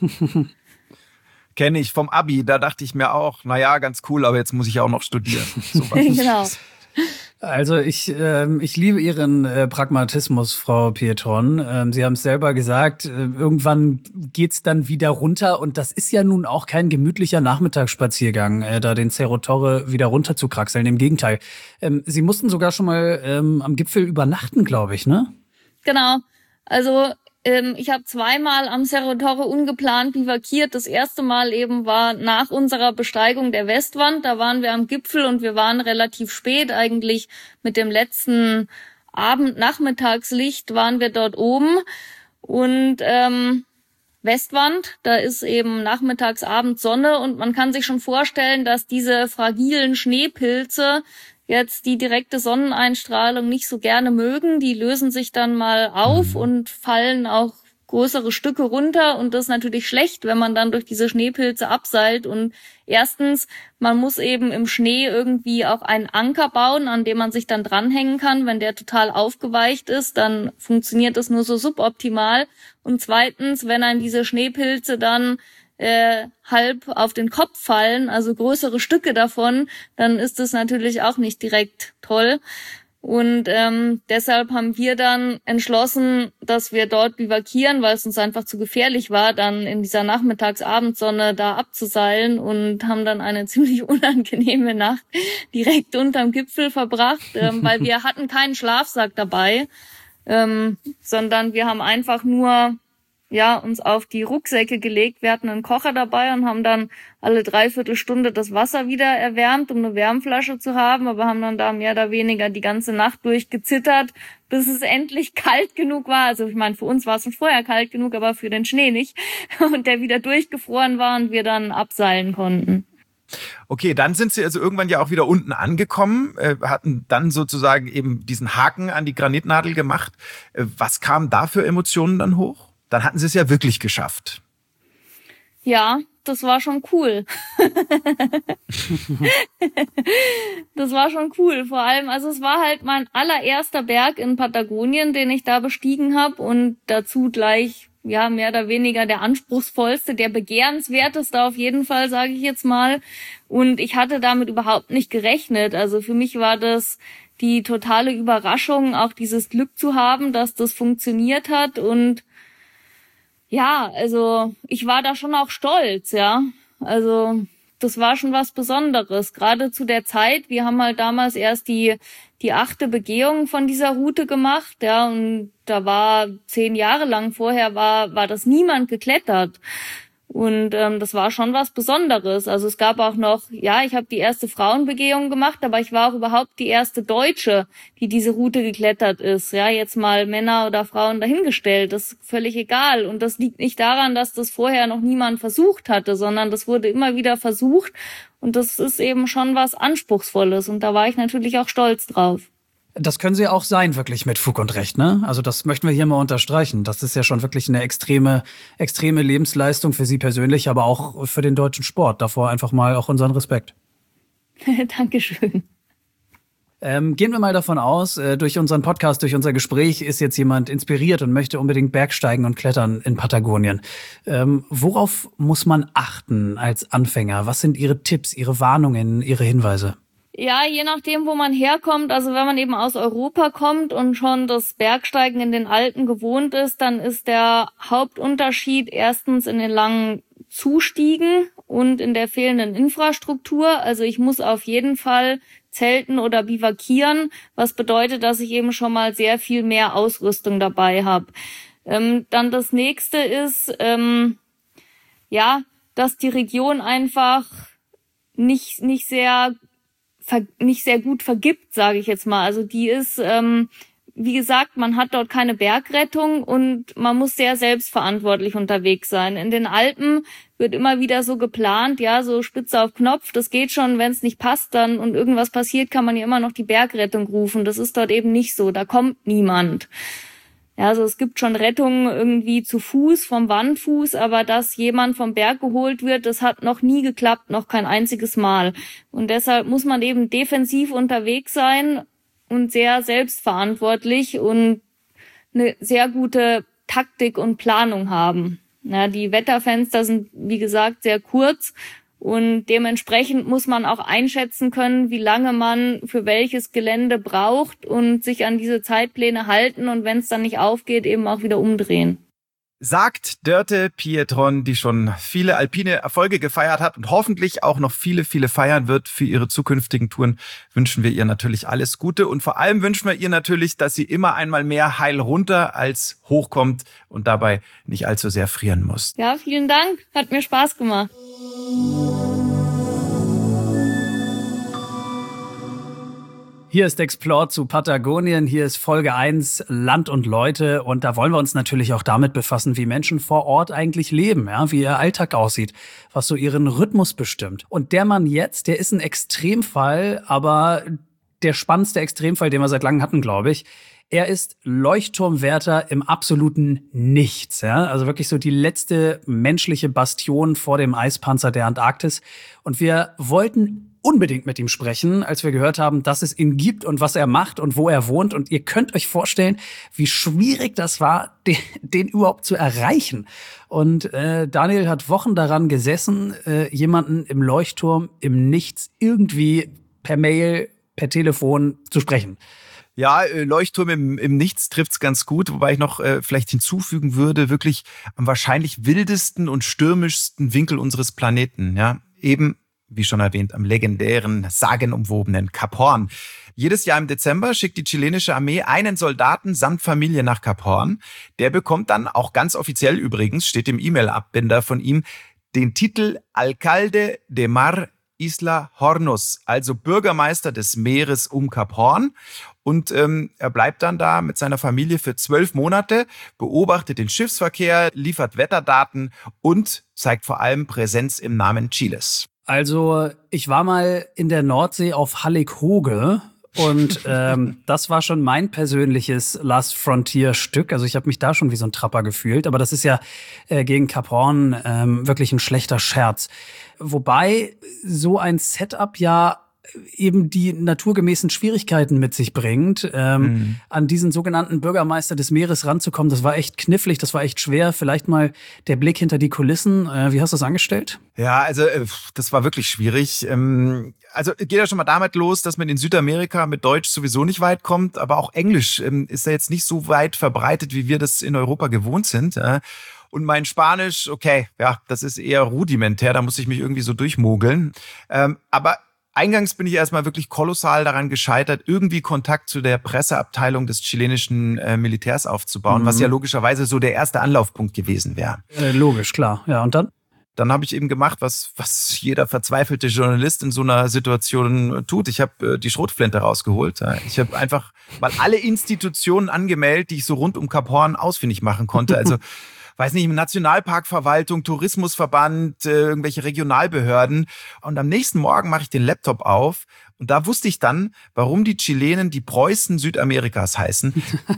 Kenne ich vom Abi, da dachte ich mir auch, naja, ganz cool, aber jetzt muss ich auch noch studieren. So Genau. Also ich liebe Ihren Pragmatismus, Frau Pietron. Sie haben es selber gesagt, irgendwann geht's dann wieder runter und das ist ja nun auch kein gemütlicher Nachmittagsspaziergang, da den Cerro Torre wieder runter zu kraxeln. Im Gegenteil. Sie mussten sogar schon mal am Gipfel übernachten, glaube ich, ne? Genau. Also ich habe 2-mal am Cerro Torre ungeplant bivakiert. Das erste Mal eben war nach unserer Besteigung der Westwand. Da waren wir am Gipfel und wir waren relativ spät. Eigentlich mit dem letzten Nachmittagslicht waren wir dort oben. Und Westwand, da ist eben nachmittags, abends Sonne und man kann sich schon vorstellen, dass diese fragilen Schneepilze jetzt die direkte Sonneneinstrahlung nicht so gerne mögen. Die lösen sich dann mal auf und fallen auch größere Stücke runter und das ist natürlich schlecht, wenn man dann durch diese Schneepilze abseilt. Und erstens, man muss eben im Schnee irgendwie auch einen Anker bauen, an dem man sich dann dranhängen kann. Wenn der total aufgeweicht ist, dann funktioniert das nur so suboptimal. Und zweitens, wenn einem diese Schneepilze dann halb auf den Kopf fallen, also größere Stücke davon, dann ist das natürlich auch nicht direkt toll. Und deshalb haben wir dann entschlossen, dass wir dort bivakieren, weil es uns einfach zu gefährlich war, dann in dieser Nachmittags-Abendsonne da abzuseilen und haben dann eine ziemlich unangenehme Nacht direkt unterm Gipfel verbracht, weil wir hatten keinen Schlafsack dabei, sondern wir haben einfach nur uns auf die Rucksäcke gelegt. Wir hatten einen Kocher dabei und haben dann alle 3/4 Stunde das Wasser wieder erwärmt, um eine Wärmflasche zu haben. Aber haben dann da mehr oder weniger die ganze Nacht durchgezittert, bis es endlich kalt genug war. Also ich meine, für uns war es schon vorher kalt genug, aber für den Schnee nicht. Und der wieder durchgefroren war und wir dann abseilen konnten. Okay, dann sind Sie also irgendwann ja auch wieder unten angekommen, hatten dann sozusagen eben diesen Haken an die Granitnadel gemacht. Was kamen da für Emotionen dann hoch? Dann hatten Sie es ja wirklich geschafft. Ja, das war schon cool. Das war schon cool. Vor allem, also es war halt mein allererster Berg in Patagonien, den ich da bestiegen habe und dazu gleich mehr oder weniger der anspruchsvollste, der begehrenswerteste auf jeden Fall, sage ich jetzt mal. Und ich hatte damit überhaupt nicht gerechnet. Also für mich war das die totale Überraschung, auch dieses Glück zu haben, dass das funktioniert hat. Und ja, also ich war da schon auch stolz, ja. Also das war schon was Besonderes, gerade zu der Zeit. Wir haben halt damals erst die 8. Begehung von dieser Route gemacht, ja, und da war 10 Jahre lang vorher war das niemand geklettert. Und das war schon was Besonderes. Also es gab auch noch, ich habe die erste Frauenbegehung gemacht, aber ich war auch überhaupt die erste Deutsche, die diese Route geklettert ist. Ja, jetzt mal Männer oder Frauen dahingestellt, das ist völlig egal. Und das liegt nicht daran, dass das vorher noch niemand versucht hatte, sondern das wurde immer wieder versucht. Und das ist eben schon was Anspruchsvolles. Und da war ich natürlich auch stolz drauf. Das können Sie auch sein, wirklich mit Fug und Recht, ne? Also das möchten wir hier mal unterstreichen. Das ist ja schon wirklich eine extreme Lebensleistung für Sie persönlich, aber auch für den deutschen Sport. Davor einfach mal auch unseren Respekt. Dankeschön. Gehen wir mal davon aus, durch unseren Podcast, durch unser Gespräch ist jetzt jemand inspiriert und möchte unbedingt Bergsteigen und Klettern in Patagonien. Worauf muss man achten als Anfänger? Was sind Ihre Tipps, Ihre Warnungen, Ihre Hinweise? Ja, je nachdem, wo man herkommt, also wenn man eben aus Europa kommt und schon das Bergsteigen in den Alpen gewohnt ist, dann ist der Hauptunterschied erstens in den langen Zustiegen und in der fehlenden Infrastruktur. Also ich muss auf jeden Fall zelten oder bivakieren, was bedeutet, dass ich eben schon mal sehr viel mehr Ausrüstung dabei habe. Dann das nächste ist, dass die Region einfach nicht sehr gut vergibt, sage ich jetzt mal. Also die ist, wie gesagt, man hat dort keine Bergrettung und man muss sehr selbstverantwortlich unterwegs sein. In den Alpen wird immer wieder so geplant, ja, so Spitze auf Knopf, das geht schon, wenn es nicht passt dann und irgendwas passiert, kann man ja immer noch die Bergrettung rufen. Das ist dort eben nicht so, da kommt niemand. Ja, also es gibt schon Rettungen irgendwie zu Fuß, vom Wandfuß, aber dass jemand vom Berg geholt wird, das hat noch nie geklappt, noch kein einziges Mal. Und deshalb muss man eben defensiv unterwegs sein und sehr selbstverantwortlich und eine sehr gute Taktik und Planung haben. Ja, die Wetterfenster sind, wie gesagt, sehr kurz und dementsprechend muss man auch einschätzen können, wie lange man für welches Gelände braucht und sich an diese Zeitpläne halten und wenn es dann nicht aufgeht, eben auch wieder umdrehen. Sagt Dörte Pietron, die schon viele alpine Erfolge gefeiert hat und hoffentlich auch noch viele, viele feiern wird für ihre zukünftigen Touren, wünschen wir ihr natürlich alles Gute. Und vor allem wünschen wir ihr natürlich, dass sie immer einmal mehr heil runter als hochkommt und dabei nicht allzu sehr frieren muss. Ja, vielen Dank. Hat mir Spaß gemacht. Hier ist Explore zu Patagonien, hier ist Folge 1 Land und Leute und da wollen wir uns natürlich auch damit befassen, wie Menschen vor Ort eigentlich leben, ja, wie ihr Alltag aussieht, was so ihren Rhythmus bestimmt. Und der Mann jetzt, der ist ein Extremfall, aber der spannendste Extremfall, den wir seit langem hatten, glaube ich. Er ist Leuchtturmwärter im absoluten Nichts, ja, also wirklich so die letzte menschliche Bastion vor dem Eispanzer der Antarktis. Und wir wollten unbedingt mit ihm sprechen, als wir gehört haben, dass es ihn gibt und was er macht und wo er wohnt. Und ihr könnt euch vorstellen, wie schwierig das war, den überhaupt zu erreichen. Und Daniel hat Wochen daran gesessen, jemanden im Leuchtturm, im Nichts irgendwie per Mail, per Telefon zu sprechen. Ja, Leuchtturm im Nichts trifft's ganz gut, wobei ich noch vielleicht hinzufügen würde, wirklich am wahrscheinlich wildesten und stürmischsten Winkel unseres Planeten, ja, eben wie schon erwähnt, am legendären, sagenumwobenen Kap Hoorn. Jedes Jahr im Dezember schickt die chilenische Armee einen Soldaten samt Familie nach Kap Hoorn. Der bekommt dann, auch ganz offiziell übrigens, steht im E-Mail-Abbinder von ihm, den Titel Alcalde de Mar Isla Hornos, also Bürgermeister des Meeres um Kap Hoorn. Und er bleibt dann da mit seiner Familie für 12 Monate, beobachtet den Schiffsverkehr, liefert Wetterdaten und zeigt vor allem Präsenz im Namen Chiles. Also ich war mal in der Nordsee auf Hallig-Hoge und das war schon mein persönliches Last Frontier-Stück. Also ich habe mich da schon wie so ein Trapper gefühlt, aber das ist ja gegen Kap Hoorn wirklich ein schlechter Scherz. Wobei so ein Setup ja eben die naturgemäßen Schwierigkeiten mit sich bringt, an diesen sogenannten Bürgermeister des Meeres ranzukommen. Das war echt knifflig, das war echt schwer. Vielleicht mal der Blick hinter die Kulissen. Wie hast du das angestellt? Ja, also das war wirklich schwierig. Also geht ja schon mal damit los, dass man in Südamerika mit Deutsch sowieso nicht weit kommt, aber auch Englisch ist ja jetzt nicht so weit verbreitet, wie wir das in Europa gewohnt sind. Und mein Spanisch, okay, ja, das ist eher rudimentär, da muss ich mich irgendwie so durchmogeln. Aber eingangs bin ich erstmal wirklich kolossal daran gescheitert, irgendwie Kontakt zu der Presseabteilung des chilenischen Militärs aufzubauen, was ja logischerweise so der erste Anlaufpunkt gewesen wäre. Logisch, klar. Ja, und dann? Dann habe ich eben gemacht, was jeder verzweifelte Journalist in so einer Situation tut. Ich habe die Schrotflinte rausgeholt. Ich habe einfach mal alle Institutionen angemeldet, die ich so rund um Kap Hoorn ausfindig machen konnte. Also weiß nicht, Nationalparkverwaltung, Tourismusverband, irgendwelche Regionalbehörden. Und am nächsten Morgen mache ich den Laptop auf und da wusste ich dann, warum die Chilenen die Preußen Südamerikas heißen.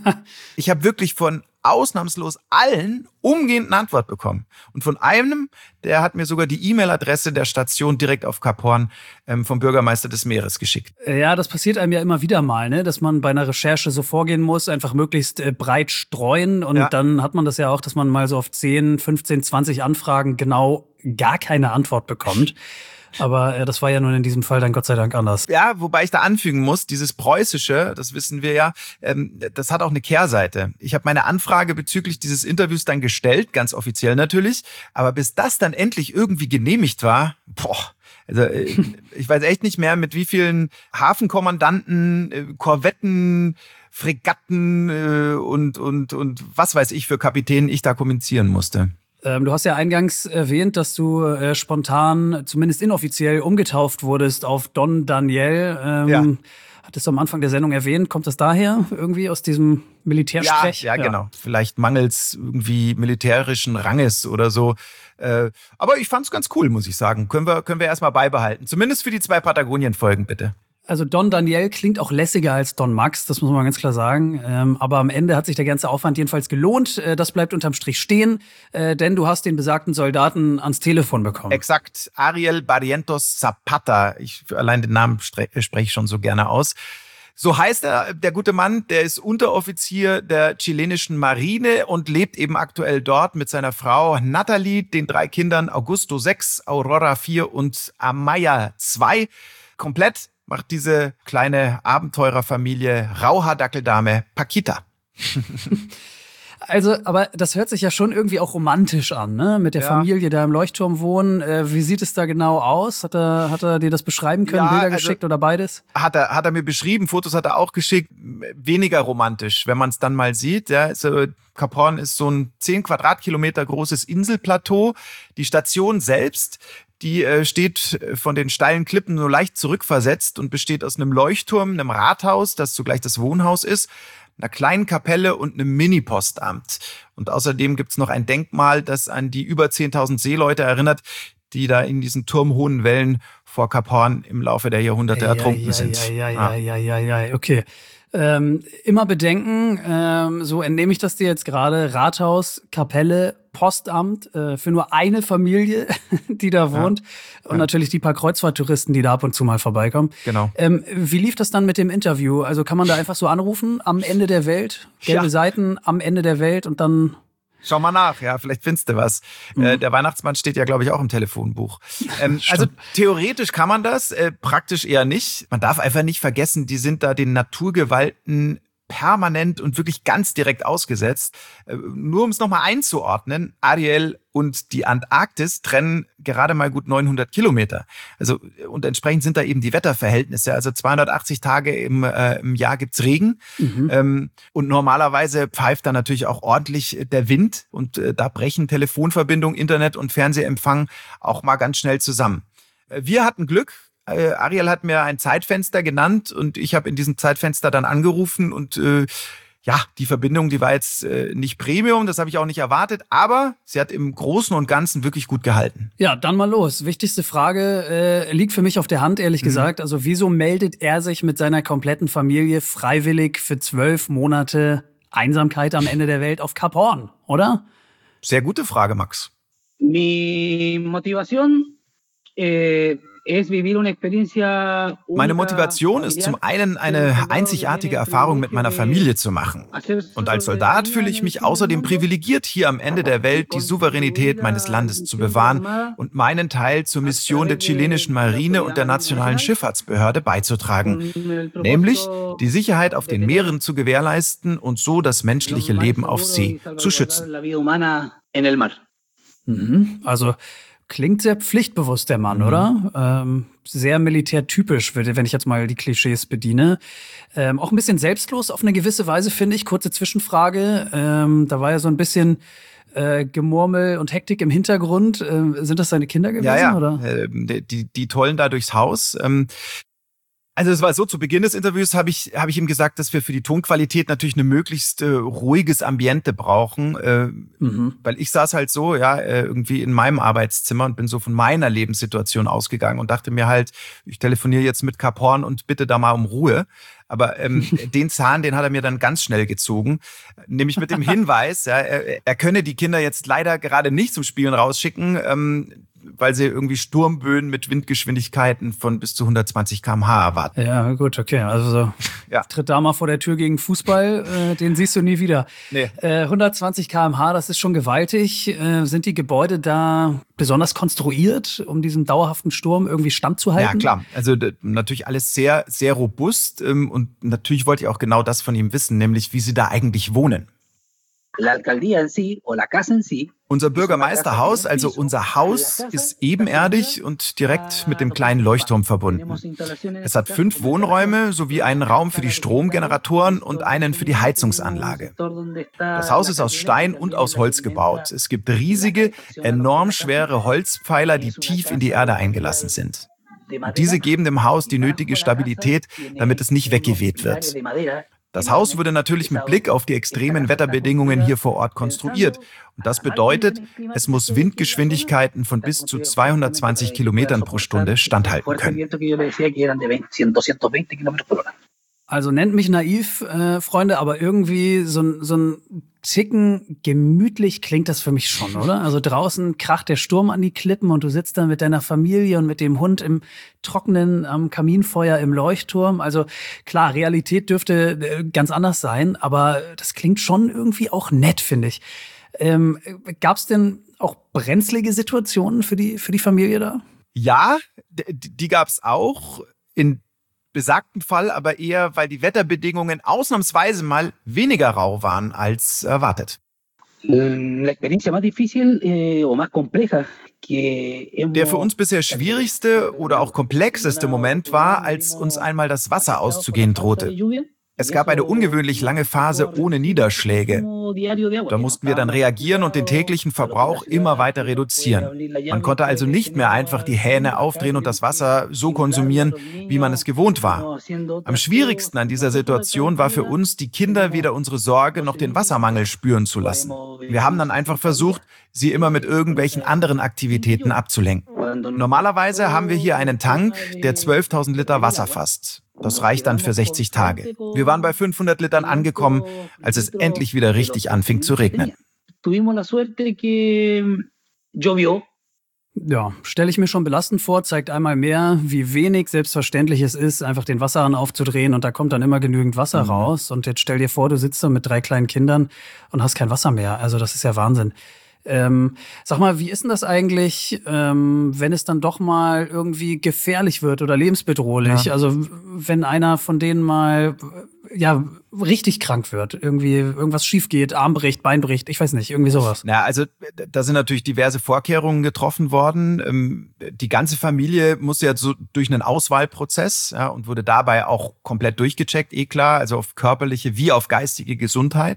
Ich habe wirklich von ausnahmslos allen umgehend eine Antwort bekommen. Und von einem, der hat mir sogar die E-Mail-Adresse der Station direkt auf Kap Hoorn vom Bürgermeister des Meeres geschickt. Ja, das passiert einem ja immer wieder mal, ne? Dass man bei einer Recherche so vorgehen muss, einfach möglichst breit streuen. Und dann hat man das ja auch, dass man mal so auf 10, 15, 20 Anfragen genau gar keine Antwort bekommt. Aber das war ja nun in diesem Fall dann Gott sei Dank anders. Ja, wobei ich da anfügen muss, dieses Preußische, das wissen wir ja, das hat auch eine Kehrseite. Ich habe meine Anfrage bezüglich dieses Interviews dann gestellt, ganz offiziell natürlich. Aber bis das dann endlich irgendwie genehmigt war, also ich weiß echt nicht mehr, mit wie vielen Hafenkommandanten, Korvetten, Fregatten und was weiß ich für Kapitänen ich da kommunizieren musste. Du hast ja eingangs erwähnt, dass du spontan, zumindest inoffiziell, umgetauft wurdest auf Don Daniel. Hattest du am Anfang der Sendung erwähnt, kommt das daher irgendwie aus diesem Militärsprech? Ja, genau. Vielleicht mangels irgendwie militärischen Ranges oder so. Aber ich fand's ganz cool, muss ich sagen. Können wir erstmal beibehalten. Zumindest für die 2 Patagonien-Folgen, bitte. Also Don Daniel klingt auch lässiger als Don Max, das muss man ganz klar sagen. Aber am Ende hat sich der ganze Aufwand jedenfalls gelohnt. Das bleibt unterm Strich stehen, denn du hast den besagten Soldaten ans Telefon bekommen. Exakt, Ariel Barrientos Zapata. Allein den Namen spreche ich schon so gerne aus. So heißt er, der gute Mann, der ist Unteroffizier der chilenischen Marine und lebt eben aktuell dort mit seiner Frau Natalie, den 3 Kindern Augusto 6, Aurora 4 und Amaya 2. Komplett macht diese kleine Abenteurerfamilie Rauhaar-Dackeldame Paquita. Also, aber das hört sich ja schon irgendwie auch romantisch an, ne? Mit der Familie da im Leuchtturm wohnen. Wie sieht es da genau aus? Hat er dir das beschreiben können? Bilder geschickt oder beides? Hat er mir beschrieben, Fotos hat er auch geschickt. Weniger romantisch, wenn man es dann mal sieht. Ja, also Cap Horn ist so ein 10 Quadratkilometer großes Inselplateau. Die Station selbst, die steht von den steilen Klippen nur leicht zurückversetzt und besteht aus einem Leuchtturm, einem Rathaus, das zugleich das Wohnhaus ist, einer kleinen Kapelle und einem Mini-Postamt. Und außerdem gibt's noch ein Denkmal, das an die über 10.000 Seeleute erinnert, die da in diesen turmhohen Wellen vor Cap Horn im Laufe der Jahrhunderte ertrunken sind. Okay. Immer bedenken, so entnehme ich das dir jetzt gerade, Rathaus, Kapelle, Postamt, für nur eine Familie, die da wohnt. Und natürlich die paar Kreuzfahrttouristen, die da ab und zu mal vorbeikommen. Genau. Wie lief das dann mit dem Interview? Also kann man da einfach so anrufen, am Ende der Welt, gelbe Seiten, am Ende der Welt und dann... Schau mal nach, ja, vielleicht findest du was. Der Weihnachtsmann steht ja, glaube ich, auch im Telefonbuch. Also theoretisch kann man das, praktisch eher nicht. Man darf einfach nicht vergessen, die sind da den Naturgewalten permanent und wirklich ganz direkt ausgesetzt. Nur um es nochmal einzuordnen, Ariel und die Antarktis trennen gerade mal gut 900 Kilometer. Also, und entsprechend sind da eben die Wetterverhältnisse. Also 280 Tage im Jahr gibt's Regen. Und normalerweise pfeift da natürlich auch ordentlich der Wind. Und da brechen Telefonverbindung, Internet und Fernsehempfang auch mal ganz schnell zusammen. Wir hatten Glück. Ariel hat mir ein Zeitfenster genannt und ich habe in diesem Zeitfenster dann angerufen und die Verbindung, die war jetzt nicht Premium, das habe ich auch nicht erwartet, aber sie hat im Großen und Ganzen wirklich gut gehalten. Ja, dann mal los. Wichtigste Frage liegt für mich auf der Hand, ehrlich gesagt. Also wieso meldet er sich mit seiner kompletten Familie freiwillig für 12 Monate Einsamkeit am Ende der Welt auf Cap Horn, oder? Sehr gute Frage, Max. Mi motivación Meine Motivation ist zum einen, eine einzigartige Erfahrung mit meiner Familie zu machen. Und als Soldat fühle ich mich außerdem privilegiert, hier am Ende der Welt die Souveränität meines Landes zu bewahren und meinen Teil zur Mission der chilenischen Marine und der nationalen Schifffahrtsbehörde beizutragen, nämlich die Sicherheit auf den Meeren zu gewährleisten und so das menschliche Leben auf See zu schützen. Also klingt sehr pflichtbewusst, der Mann, oder? Sehr militärtypisch, wenn ich jetzt mal die Klischees bediene. Auch ein bisschen selbstlos auf eine gewisse Weise, finde ich. Kurze Zwischenfrage. Da war ja so ein bisschen Gemurmel und Hektik im Hintergrund. Sind das seine Kinder gewesen? Ja. Oder? Die tollen da durchs Haus. Also es war so, zu Beginn des Interviews habe ich ihm gesagt, dass wir für die Tonqualität natürlich eine möglichst ruhiges Ambiente brauchen, weil ich saß halt so, irgendwie in meinem Arbeitszimmer und bin so von meiner Lebenssituation ausgegangen und dachte mir halt, ich telefoniere jetzt mit Cap Horn und bitte da mal um Ruhe. Aber den Zahn, den hat er mir dann ganz schnell gezogen, nämlich mit dem Hinweis, er könne die Kinder jetzt leider gerade nicht zum Spielen rausschicken, weil sie irgendwie Sturmböen mit Windgeschwindigkeiten von bis zu 120 km/h erwarten. Ja, gut, okay. Also tritt da mal vor der Tür gegen Fußball, den siehst du nie wieder. Nee. 120 km/h, das ist schon gewaltig. Sind die Gebäude da besonders konstruiert, um diesem dauerhaften Sturm irgendwie standzuhalten? Ja, klar. Also natürlich alles sehr, sehr robust. Und natürlich wollte ich auch genau das von ihm wissen, nämlich wie sie da eigentlich wohnen. Unser Bürgermeisterhaus, also unser Haus, ist ebenerdig und direkt mit dem kleinen Leuchtturm verbunden. Es hat 5 Wohnräume sowie einen Raum für die Stromgeneratoren und einen für die Heizungsanlage. Das Haus ist aus Stein und aus Holz gebaut. Es gibt riesige, enorm schwere Holzpfeiler, die tief in die Erde eingelassen sind. Und diese geben dem Haus die nötige Stabilität, damit es nicht weggeweht wird. Das Haus wurde natürlich mit Blick auf die extremen Wetterbedingungen hier vor Ort konstruiert. Und das bedeutet, es muss Windgeschwindigkeiten von bis zu 220 Kilometern pro Stunde standhalten können. Also nennt mich naiv, Freunde, aber irgendwie so ein Ticken gemütlich klingt das für mich schon, oder? Also draußen kracht der Sturm an die Klippen und du sitzt dann mit deiner Familie und mit dem Hund im Trockenen am Kaminfeuer im Leuchtturm. Also klar, Realität dürfte ganz anders sein, aber das klingt schon irgendwie auch nett, finde ich. Gab's denn auch brenzlige Situationen für die Familie da? Ja, die gab's auch. In besagten Fall aber eher, weil die Wetterbedingungen ausnahmsweise mal weniger rau waren als erwartet. Der für uns bisher schwierigste oder auch komplexeste Moment war, als uns einmal das Wasser auszugehen drohte. Es gab eine ungewöhnlich lange Phase ohne Niederschläge. Da mussten wir dann reagieren und den täglichen Verbrauch immer weiter reduzieren. Man konnte also nicht mehr einfach die Hähne aufdrehen und das Wasser so konsumieren, wie man es gewohnt war. Am schwierigsten an dieser Situation war für uns, die Kinder weder unsere Sorge noch den Wassermangel spüren zu lassen. Wir haben dann einfach versucht, sie immer mit irgendwelchen anderen Aktivitäten abzulenken. Normalerweise haben wir hier einen Tank, der 12.000 Liter Wasser fasst. Das reicht dann für 60 Tage. Wir waren bei 500 Litern angekommen, als es endlich wieder richtig anfing zu regnen. Ja, stelle ich mir schon belastend vor, zeigt einmal mehr, wie wenig selbstverständlich es ist, einfach den Wasserhahn aufzudrehen und da kommt dann immer genügend Wasser raus. Und jetzt stell dir vor, du sitzt da mit 3 kleinen Kindern und hast kein Wasser mehr. Also das ist ja Wahnsinn. Sag mal, wie ist denn das eigentlich, wenn es dann doch mal irgendwie gefährlich wird oder lebensbedrohlich? Ja. Also wenn einer von denen mal richtig krank wird, irgendwie irgendwas schief geht, Arm bricht, Bein bricht, ich weiß nicht, irgendwie sowas. Ja, also da sind natürlich diverse Vorkehrungen getroffen worden. Die ganze Familie musste jetzt so durch einen Auswahlprozess, und wurde dabei auch komplett durchgecheckt, klar, also auf körperliche wie auf geistige Gesundheit.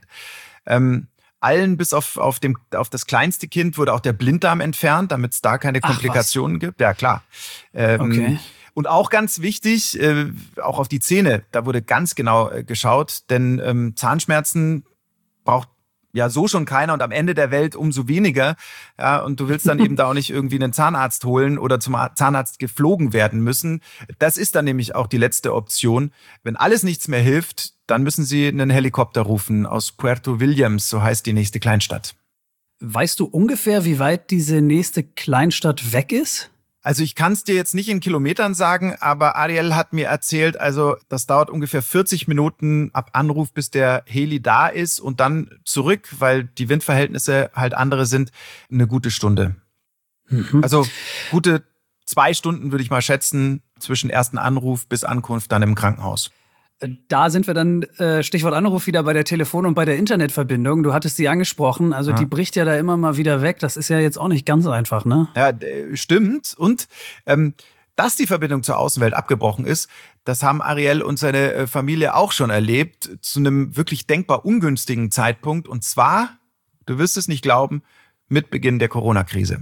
Allen bis auf das kleinste Kind wurde auch der Blinddarm entfernt, damit es da keine Komplikationen gibt. Ja, klar. Okay. Und auch ganz wichtig, auch auf die Zähne, da wurde ganz genau geschaut, denn Zahnschmerzen braucht ja so schon keiner und am Ende der Welt umso weniger. Ja, und du willst dann eben da auch nicht irgendwie einen Zahnarzt holen oder zum Zahnarzt geflogen werden müssen. Das ist dann nämlich auch die letzte Option. Wenn alles nichts mehr hilft, dann müssen sie einen Helikopter rufen aus Puerto Williams, so heißt die nächste Kleinstadt. Weißt du ungefähr, wie weit diese nächste Kleinstadt weg ist? Also ich kann es dir jetzt nicht in Kilometern sagen, aber Ariel hat mir erzählt, also das dauert ungefähr 40 Minuten ab Anruf, bis der Heli da ist und dann zurück, weil die Windverhältnisse halt andere sind, eine gute Stunde. Mhm. Also gute 2 Stunden würde ich mal schätzen, zwischen ersten Anruf bis Ankunft dann im Krankenhaus. Da sind wir dann, Stichwort Anruf, wieder bei der Telefon- und bei der Internetverbindung. Du hattest sie angesprochen, also die bricht ja da immer mal wieder weg. Das ist ja jetzt auch nicht ganz einfach, ne? Ja, stimmt. Und dass die Verbindung zur Außenwelt abgebrochen ist, das haben Ariel und seine Familie auch schon erlebt, zu einem wirklich denkbar ungünstigen Zeitpunkt. Und zwar, du wirst es nicht glauben, mit Beginn der Corona-Krise.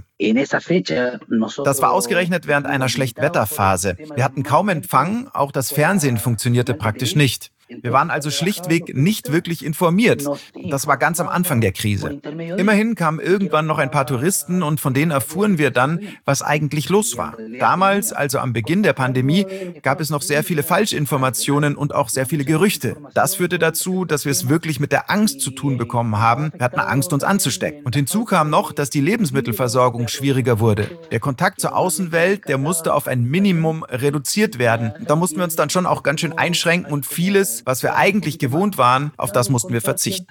Das war ausgerechnet während einer Schlechtwetterphase. Wir hatten kaum Empfang, auch das Fernsehen funktionierte praktisch nicht. Wir waren also schlichtweg nicht wirklich informiert. Das war ganz am Anfang der Krise. Immerhin kamen irgendwann noch ein paar Touristen und von denen erfuhren wir dann, was eigentlich los war. Damals, also am Beginn der Pandemie, gab es noch sehr viele Falschinformationen und auch sehr viele Gerüchte. Das führte dazu, dass wir es wirklich mit der Angst zu tun bekommen haben. Wir hatten Angst, uns anzustecken. Und hinzu kam noch, dass die Lebensmittelversorgung schwieriger wurde. Der Kontakt zur Außenwelt, der musste auf ein Minimum reduziert werden. Da mussten wir uns dann schon auch ganz schön einschränken und vieles, was wir eigentlich gewohnt waren, auf das mussten wir verzichten.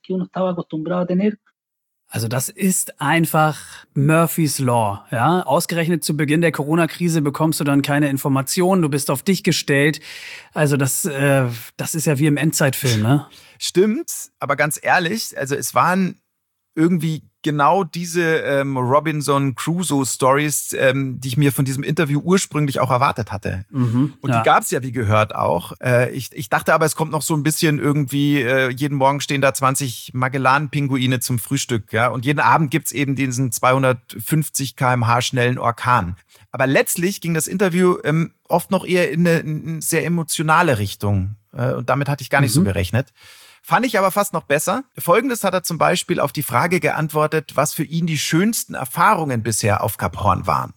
Also das ist einfach Murphy's Law. Ja? Ausgerechnet zu Beginn der Corona-Krise bekommst du dann keine Informationen, du bist auf dich gestellt. Also das ist ja wie im Endzeitfilm, ne? Stimmt, aber ganz ehrlich, also es waren irgendwie genau diese Robinson Crusoe-Stories, die ich mir von diesem Interview ursprünglich auch erwartet hatte. Und die gab es ja, wie gehört, auch. Ich dachte aber, es kommt noch so ein bisschen irgendwie, jeden Morgen stehen da 20 Magellan-Pinguine zum Frühstück. Ja? Und jeden Abend gibt's eben diesen 250 km/h schnellen Orkan. Aber letztlich ging das Interview oft noch eher in eine sehr emotionale Richtung. Und damit hatte ich gar nicht so gerechnet. Fand ich aber fast noch besser. Folgendes hat er zum Beispiel auf die Frage geantwortet, was für ihn die schönsten Erfahrungen bisher auf Kap Hoorn waren.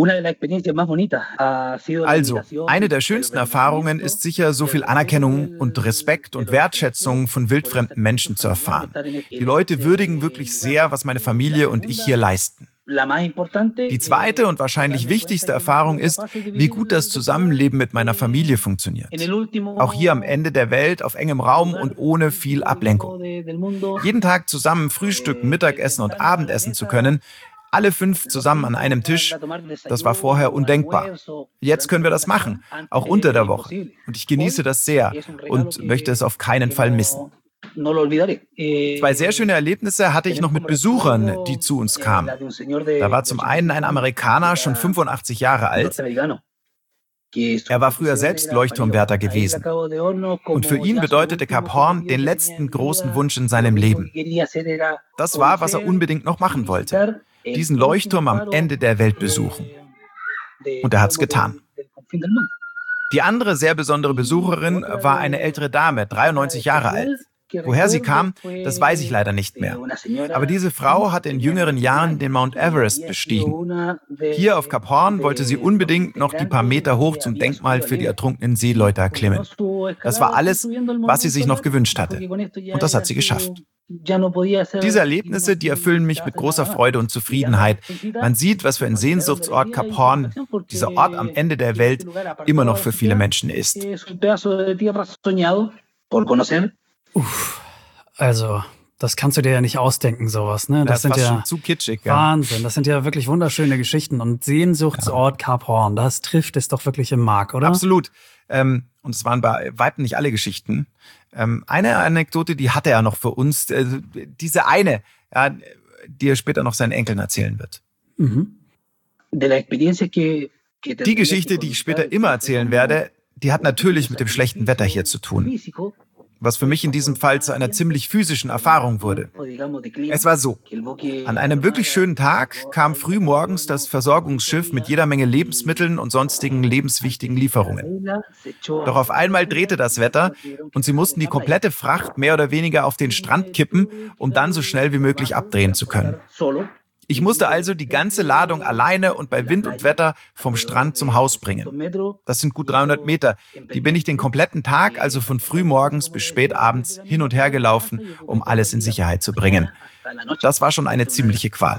Also, eine der schönsten Erfahrungen ist sicher, so viel Anerkennung und Respekt und Wertschätzung von wildfremden Menschen zu erfahren. Die Leute würdigen wirklich sehr, was meine Familie und ich hier leisten. Die zweite und wahrscheinlich wichtigste Erfahrung ist, wie gut das Zusammenleben mit meiner Familie funktioniert. Auch hier am Ende der Welt, auf engem Raum und ohne viel Ablenkung. Jeden Tag zusammen frühstücken, Mittagessen und Abendessen zu können, alle 5 zusammen an einem Tisch, das war vorher undenkbar. Jetzt können wir das machen, auch unter der Woche. Und ich genieße das sehr und möchte es auf keinen Fall missen. 2 sehr schöne Erlebnisse hatte ich noch mit Besuchern, die zu uns kamen. Da war zum einen ein Amerikaner, schon 85 Jahre alt. Er war früher selbst Leuchtturmwärter gewesen. Und für ihn bedeutete Kap Hoorn den letzten großen Wunsch in seinem Leben. Das war, was er unbedingt noch machen wollte. Diesen Leuchtturm am Ende der Welt besuchen. Und er hat es getan. Die andere sehr besondere Besucherin war eine ältere Dame, 93 Jahre alt. Woher sie kam, das weiß ich leider nicht mehr. Aber diese Frau hatte in jüngeren Jahren den Mount Everest bestiegen. Hier auf Kap Hoorn wollte sie unbedingt noch die paar Meter hoch zum Denkmal für die ertrunkenen Seeleute erklimmen. Das war alles, was sie sich noch gewünscht hatte. Und das hat sie geschafft. Diese Erlebnisse, die erfüllen mich mit großer Freude und Zufriedenheit. Man sieht, was für ein Sehnsuchtsort Kap Hoorn, dieser Ort am Ende der Welt, immer noch für viele Menschen ist. Also, das kannst du dir ja nicht ausdenken, sowas, ne? Das sind ist ja schon zu kitschig, ja. Wahnsinn. Das sind ja wirklich wunderschöne Geschichten. Und Sehnsuchtsort Kap Hoorn, das trifft es doch wirklich im Mark, oder? Absolut. Und es waren bei weitem nicht alle Geschichten. Eine Anekdote, die hatte er noch für uns. Diese eine, ja, die er später noch seinen Enkeln erzählen wird. Die Geschichte, die ich später immer erzählen werde, die hat natürlich mit dem schlechten Wetter hier zu tun. Was für mich in diesem Fall zu einer ziemlich physischen Erfahrung wurde. Es war so: An einem wirklich schönen Tag kam früh morgens das Versorgungsschiff mit jeder Menge Lebensmitteln und sonstigen lebenswichtigen Lieferungen. Doch auf einmal drehte das Wetter und sie mussten die komplette Fracht mehr oder weniger auf den Strand kippen, um dann so schnell wie möglich abdrehen zu können. Ich musste also die ganze Ladung alleine und bei Wind und Wetter vom Strand zum Haus bringen. Das sind gut 300 Meter. Die bin ich den kompletten Tag, also von frühmorgens bis spät abends, hin und her gelaufen, um alles in Sicherheit zu bringen. Das war schon eine ziemliche Qual.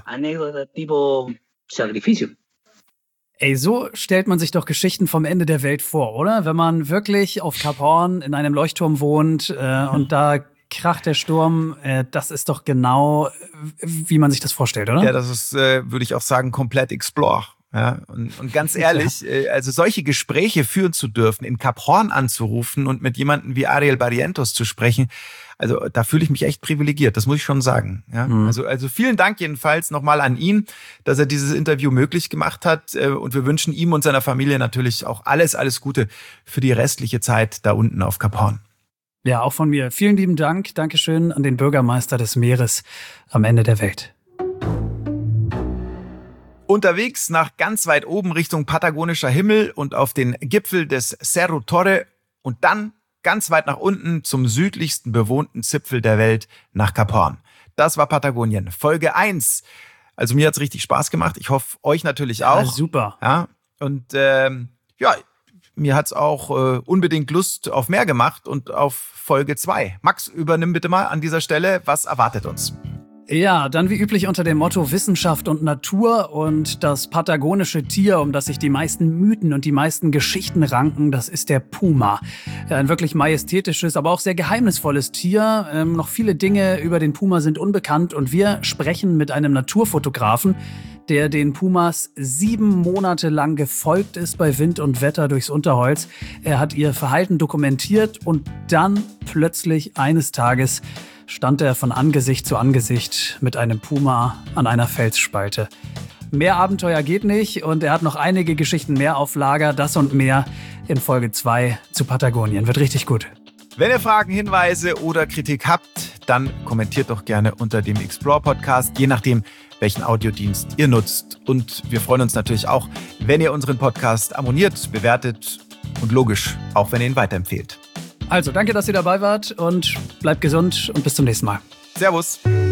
Ey, so stellt man sich doch Geschichten vom Ende der Welt vor, oder? Wenn man wirklich auf Kap Hoorn in einem Leuchtturm wohnt und da kracht der Sturm, das ist doch genau, wie man sich das vorstellt, oder? Ja, das ist, würde ich auch sagen, komplett Explore. Ja, und ganz ehrlich, also solche Gespräche führen zu dürfen, in Kap Hoorn anzurufen und mit jemandem wie Ariel Barrientos zu sprechen, also da fühle ich mich echt privilegiert, das muss ich schon sagen. Ja? Also vielen Dank jedenfalls nochmal an ihn, dass er dieses Interview möglich gemacht hat, und wir wünschen ihm und seiner Familie natürlich auch alles Gute für die restliche Zeit da unten auf Kap Hoorn. Ja, auch von mir. Vielen lieben Dank. Dankeschön an den Bürgermeister des Meeres am Ende der Welt. Unterwegs nach ganz weit oben Richtung patagonischer Himmel und auf den Gipfel des Cerro Torre und dann ganz weit nach unten zum südlichsten bewohnten Zipfel der Welt, nach Kap Hoorn. Das war Patagonien, Folge 1. Also mir hat's richtig Spaß gemacht. Ich hoffe, euch natürlich auch. Ja, super. Ja, und mir hat's auch unbedingt Lust auf mehr gemacht und auf Folge 2. Max, übernimm bitte mal an dieser Stelle. Was erwartet uns? Ja, dann wie üblich unter dem Motto Wissenschaft und Natur und das patagonische Tier, um das sich die meisten Mythen und die meisten Geschichten ranken, das ist der Puma. Ein wirklich majestätisches, aber auch sehr geheimnisvolles Tier. Noch viele Dinge über den Puma sind unbekannt und wir sprechen mit einem Naturfotografen, der den Pumas 7 Monate lang gefolgt ist bei Wind und Wetter durchs Unterholz. Er hat ihr Verhalten dokumentiert und dann plötzlich eines Tages stand er von Angesicht zu Angesicht mit einem Puma an einer Felsspalte. Mehr Abenteuer geht nicht und er hat noch einige Geschichten mehr auf Lager. Das und mehr in Folge 2 zu Patagonien. Wird richtig gut. Wenn ihr Fragen, Hinweise oder Kritik habt, dann kommentiert doch gerne unter dem Explore-Podcast, je nachdem, welchen Audiodienst ihr nutzt. Und wir freuen uns natürlich auch, wenn ihr unseren Podcast abonniert, bewertet und logisch, auch wenn ihr ihn weiterempfehlt. Also, danke, dass ihr dabei wart und bleibt gesund und bis zum nächsten Mal. Servus.